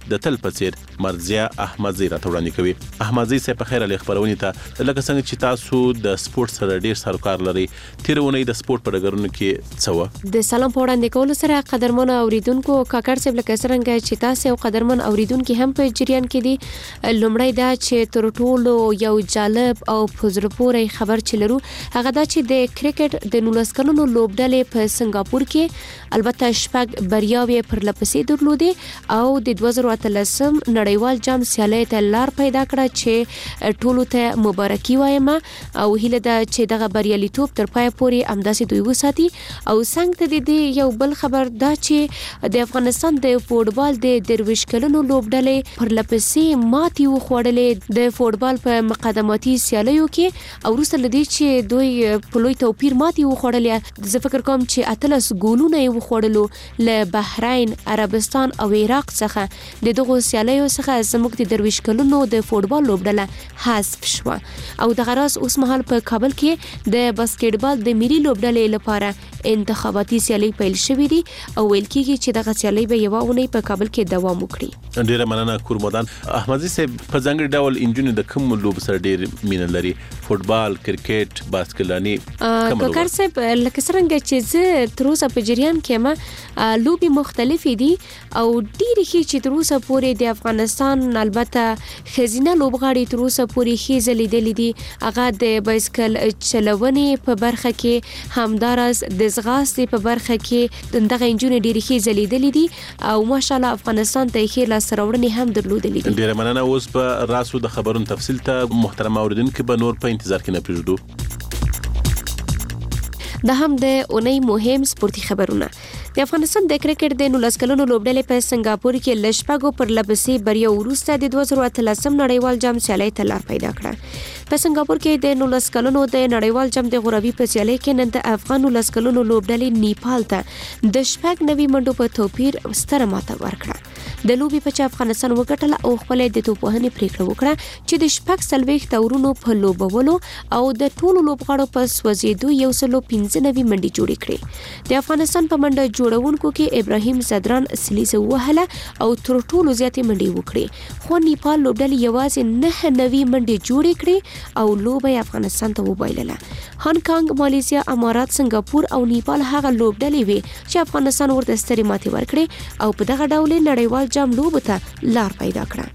د تل په څیر مرزیه احمدزی راته وړاندې کوي. احمدزی صاحب په خیر علي خبرونه ته لکه څنګه چې تاسو د سپورت سره ډیر سروکار لري، تیرونه د سپورت په ډګرونو کې څه
د سلام په وړاندې کولو سره قدرمن اوریدونکو کاکړ صاحب لکه څنګه چې تاسو قدرمن اوریدونکو هم په جریان کې دي. لومړی دا چې تر ټولو یو جالب او پزرپوري خبر چلرو هغه دا چې د کرکټ د 19 کلونو لوبډلې په سنگاپور کې البته شپږ بریاوې پر لپسې درلودې او د 2013 نړیوال جام سیالۍ ته لار پیدا کړه چې ټولو ته مبارکي وایم او هیله ده چې دغه بریالیتوب تر پای پورې همداسې دوی وساتي. او څنګه د یو بل خبر دا چې د افغانستان د فوټبال د 23 کلونو لوبډلې پر لپسې ماتي وخوړلې د فوټبال په مقدماتي سیالیو کې او وروسته لدی چې دوی په لوی توپیر ماتي وخوړلې. زه فکر کوم چې اتلس ګولونه یې وخوړلو له بحرین، عربستان او عراق څخه د دغه سیالیو څخه زموږ د 23 کلونو د فوټبال لوبډله حذف شو او د غراس اوس مهال په کابل کې د باسکټبال د ملي لوبډلې لپاره انتخاباتي سیالي پیل شوې دي او ویل کېږي چې دغه سیالي به یو اونۍ په کابل کې دوام وکړي.
ډیره مننه کورمدان. احمدزی صاحب په ځانګړي ډول انجونې د کوم لوب سره ډیر مینه لري؟ فوټبال، کرکټ، باسکټبالي؟
کاکړ صاحب لکه څنګه چې زه تر اوسه په جریان کې ما لوبي مختلفې دي او ډېرې ښې چې تر اوسه پورې د افغانستان البته ښځینه لوبغاړي تر اوسه پورې ښې ځلېدلې دي. هغه د بایسکل چلونې په برخه کې، همداراز د ځغاستې په برخه کې دغه انجونې ډېرې ښې ځلېدلې دي او ماشاءالله افغانستان ته ښې لاسته راوړنې هم درلودلې دي.
ډېره مننه. اوس په راسو د خبرونو تفصیل ته محترم اوریدونکو به نور په انتظار کې نه پرېږدو.
دا هم د اونۍ مهم سپورتي خبرونه. د افغانستان د کرکټ د 19 کلونو لوبډلې په سنگاپور کې لشپږو پر لپسې بریا وروسته د 2013 نړیوال جام سیالۍ ته لار پیدا کړه. په سنگاپور کې د 19 کلونو د نړیوال جام د غوراوي په سیالۍ کې نن د افغان 19 کلونو لوبډلې نیپال ته د شپږ نوي منډو په توپیر ستره ماته ورکړه. د لوبي په چا افغانستان وګټله او خپل د توپوهنې پریکړه وکړه چې د شپږ سلويخ تورونو په لوبولو او د ټولو لوبغاړو په سوځېدو 195 منډي جوړې کړې. د افغانستان په منډه جوړونکو کې ابراهیم زدران سلیزه وهله او تر ټولو زیاتې منډي وکړې، خو نیپال لوبډلې یوازې 9 منډي جوړې کړې او لوبه افغانستان ته وبایلله. هانګ کانګ، مالیزیا، امارات، سنگاپور او نیپال هغه لوبډلې وي چې افغانستان ورته سترې ماتې ورکړې او په دغه ډول نړیوال جام لوبو ته لار پیدا کړه.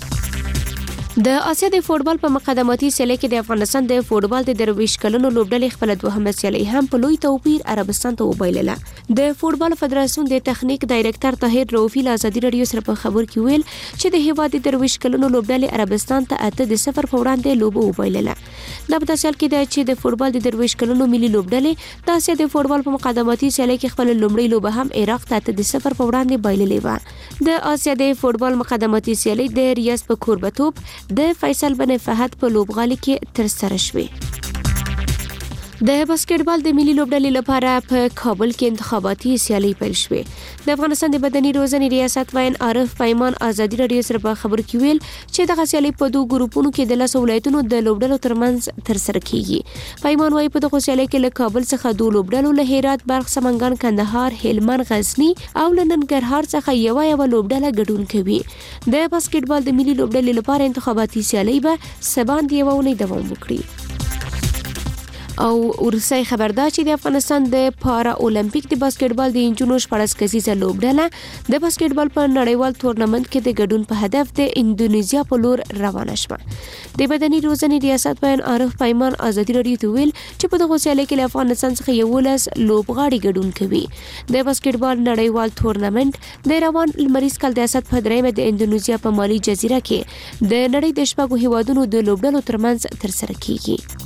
د اسیا د فوټبال په مقدماتي سیالۍ کې د افغانستان د فوټبال د 23 کلونو لوبډلې خپل دوهمه سیالۍ هم په لوی توپیر عربستان ته وبایلله. د فوټبال فدراسیون د تخنیک ډایریکټر طاهر رؤفي له ازادي رادیو سره په خبر کې ویل چې د هیواد د 23 کلونو لوبډلې عربستان ته 8-0 په وړاندې لوبه وبایلله. دا په تاسو کې ده چې د فوټبال د 23 کلونو ملي لوبډلې د اسیا د فوټبال په مقدماتي سیالۍ کې خپل لومړی لوبه هم عراق ته 8-0 په وړاندې بایللې و. د اسیا د فوټبال مقدماتي سیالۍ د ریاض په کوربتوب د فیصل بن فهد په لوبغالي کې ترسره شوې. د باسکټبال د ملي لوبډلې لپاره په کابل کې انتخاباتي سیالۍ پیل شوې. د افغانستان د بدني روزنې ریاست وین عارف پیمان ازادي رادیو سره په خبر کې ویل چې دغه سیالۍ په دوه ګروپونو کې د 10 ولایتونو د لوبډلو ترمنځ ترسره کیږي. پیمان وايي په دغه سیالۍ کې له کابل څخه دوه لوبډلو له هرات، بلخ، سمنګان، کندهار، هلمند، غزنی او ننګرهار څخه یو لوبډله ګډون کوي. د باسکټبال د ملي لوبډلې لپاره انتخاباتي سیالۍ به سباند یو ونې دوام وکړي. او ورسای خبردا چې د افغانستان د پارا اولمپیک د باسکټبال د انجونو 14 کسیزه لوبډله د باسکټبال په نړیوال تورنمنت کې د ګډون په هدف د اندونیزیا په لور روانه شوه. د بدني روزنې ریاست وین عارف پیمان ازادي رادیو ته ویل چې په دغه سیالۍ کې له افغانستان څخه 11 لوبغاړي ګډون کوي. د باسکټبال نړیوال تورنمنت د روان لمریز کال د اسد په درېمه د اندونیزیا په مالی جزیره کې د نړۍ د شپږو هیوادونو د لوبډلو ترمنځ ترسره کیږي.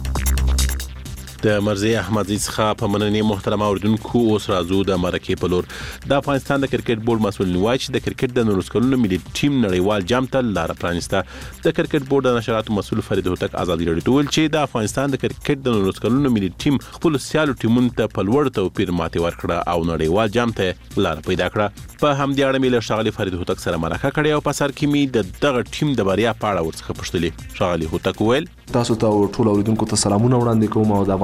د مرزي احمدزی څخه په مننې محترم اوریدونکو اوس راځو د مرکه په لور. د افغانستان د کرکټ بورډ مسؤل نیوای چې د کرکټ د 19 کلونو ملي ټیم نړیوال جام ته لار پرانسته. د کرکټ بورډ د نشراتو مسؤل فرید هوتک ازادي رادیو ته ویل چې د افغانستان د کرکټ د 19 کلونو ملي ټیم خپل سیالو ټیمونو ته په لوړ توپیر ماتې ورکړه او نړیوال جام ته لار پیدا کړه. په همدې اړه مې له شغالي فرید هوتک سره مرکه کړې او په سر کې مې د دغه ټیم د بریا په اړه ورڅخه پوښتلې. شغالي هوتک ویل
تاسو ته ټول اوریدونکو ته سلامونه وړاندې کوم او د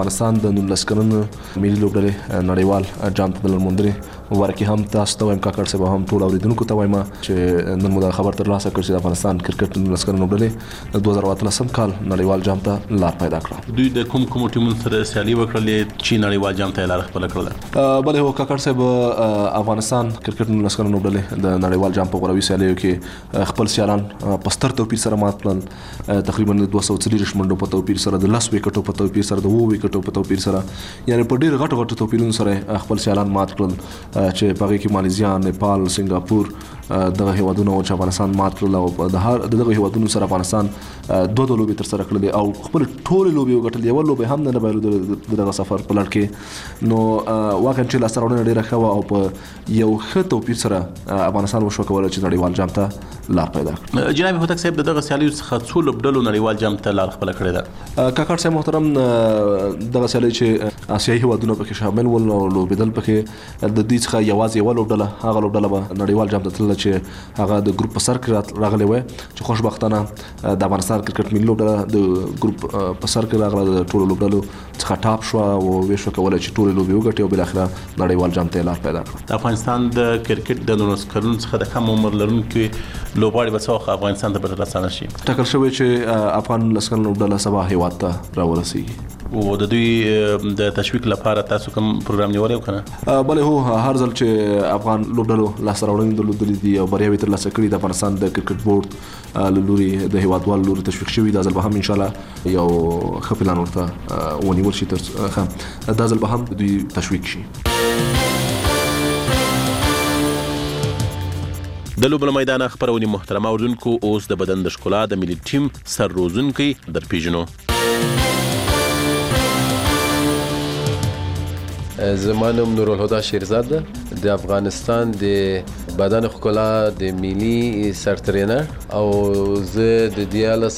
افغانستان د 19 کلن ملي لوبډلې نړیوال جام ته لمونډري ورکه هم تاسو ته وایم کاکړ صاحب هم ټول اوریدونکو ته وایم چې نن مو دا خبر تر لاسه کړ چې افغانستان کرکټ 19 کلن لوبډلې 2013 کال نړیوال جام ته لار پیدا کړه.
دوی د کوم ټیمونو سره سیالي وکړلې چې نړیوال جام ته لار خپل کړل؟
بله هو کاکړ صاحب افغانستان کرکټ 19 کلن لوبډلې د نړیوال جام په غوړوي سیالیو کې خپل سیالان په ستر توپیر سره مات کړل. تقریبا 240 منډو په توپیر سره د 10 وکټو په توپیر سره د 2 وکټو په توپیر سره یعنی په ډیر غټو توپیرونو سره خپل سیالان مات کړل چې په کې ماليزیا، نیپال، سنگاپور دغه هیوادونو او افغانستان مات کړل او د هر دغه هیوادونو سره افغانستان دوه لوبي تر سره کړل او خپل ټول لوبي وګټل. یو لوبي هم نه بایلو دغه سفر په لړ کې نو واقعا چې لاسرونه ډیره ښه او په یو ښه توپیر سره افغانستان وشو کولای چې نړیوال جام ته لار پیدا کړي.
جناب هوتک صاحب دغه سیالیو څخه څو لوبډلو نړیوال جام ته لار خپل کړی ده؟
کاکړ صاحب محترم دغه سیالي چې آسیایي هیوادونو پکې شامل ول او لوبیدل پکې د دې څخه یوازې یو لوبډله هغه لوبډله به نړیوال جام ته تلله چې هغه د ګروپ په سر کې راغلی وای چې خوشبختانه د افغانستان کرکټ ملي لوبډله د ګروپ په سر کې راغله د ټولو لوبډلو څخه ټاپ شو او ویشو کولای چې ټول لوبي وګټي او بل اخره نړیوال جام ته لار پیدا کړه.
د افغانستان د کرکټ د 19 کلن څخه د کم عمر لرونکو لوبغاړي به څوخه افغانستان ته برسانه شي.
ټاکل شوی چې افغان لسکن لوبډله سبا هیواد ته راورسیږي
او د دوی د تشویق لپاره تاسو کوم پروګرام نیولای کنه؟
بله هو هر ځل چې افغان لوبډلو لاسته راوړنې درلودلې دي او بریاوې ترلاسه کړي د افغانستان د کرکټ بورډ لوري د هیوادوال لوري تشویق شوی دا ځل به هم ان شاء الله یو ښه پلان ورته ونیول شي تر دا ځل به هم دوی تشویق شي.
د لوبل میدان خبرونه محترمه اوردونکو اوس د بدن د ښکلا د ملي ټیم سر روزونکي در پیژنو.
زمانم نورالهدى شیرزاد د افغانستان د بدن ښکلا د ملي سر ټرینر او زه د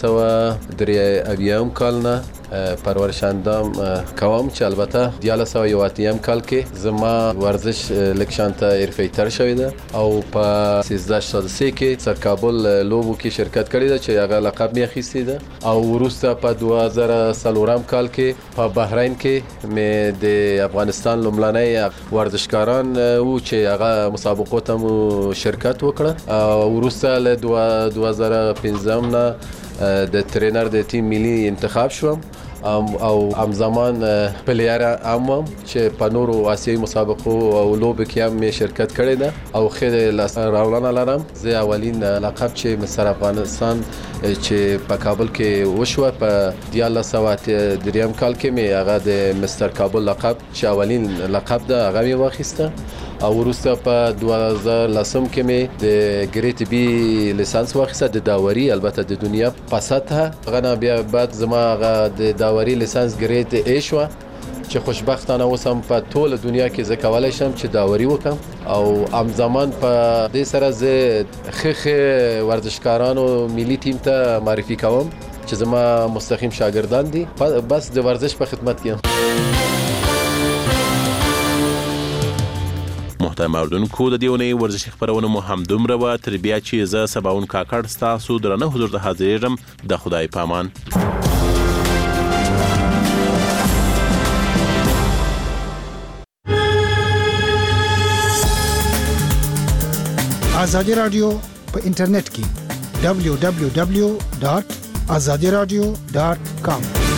1983 کال نه پرورش اندام کوم چې البته 1981 کال کې زما ورزش لکشانته حرفه‌ای تر شوی ده او په 1303 کې سر کابل لوبو کې شرکت کړی ده چې هغه لقب می اخیستی ده او وروسته په 2003 کال کې په بحرین کې مې د افغانستان لومړنی ورزشکاران او چې هغه مسابقو ته شرکت وکړه او وروسته له 2015 نه د ټرینر د تیم ملي انتخاب شوم او همزمان پلیر هم چې په نورو آسیایي مسابقو او لوبو کې هم شرکت کړی ده او خیر راوړنه لرم. زه اولین لقب چې مستر افغانستان چې په کابل کې وشو په 1903 کال کې مې هغه د مستر کابل لقب چې اولین لقب ده هغه مې واخیسته او وروسته په 2010 کې مې د ګریټ بي لیسانس واخیسته د داوري البته د دنیا په سطح غنا بیا بعد زما د داوري لیسانس ګریټ ای شو چې خوشبختانه اوسم په ټول دنیا کې زه کولای شم چې داوري وکم او همزمان په دې سره زه خخ ورزشکارانو ملي ټیم ته معرفي کوم چې زما مستقیم شاګردان دي بس د ورزش په خدمت کې.
محترم اوردونکو د دیونې ورزشي خبرونه مو هم دومره و تر بیا چې زه سباون کاکړ ستاسو درنه حضور ته حاضرېږم د خدای پامان.
آزادی رادیو په انټرنیټ کې www.azadiradio.com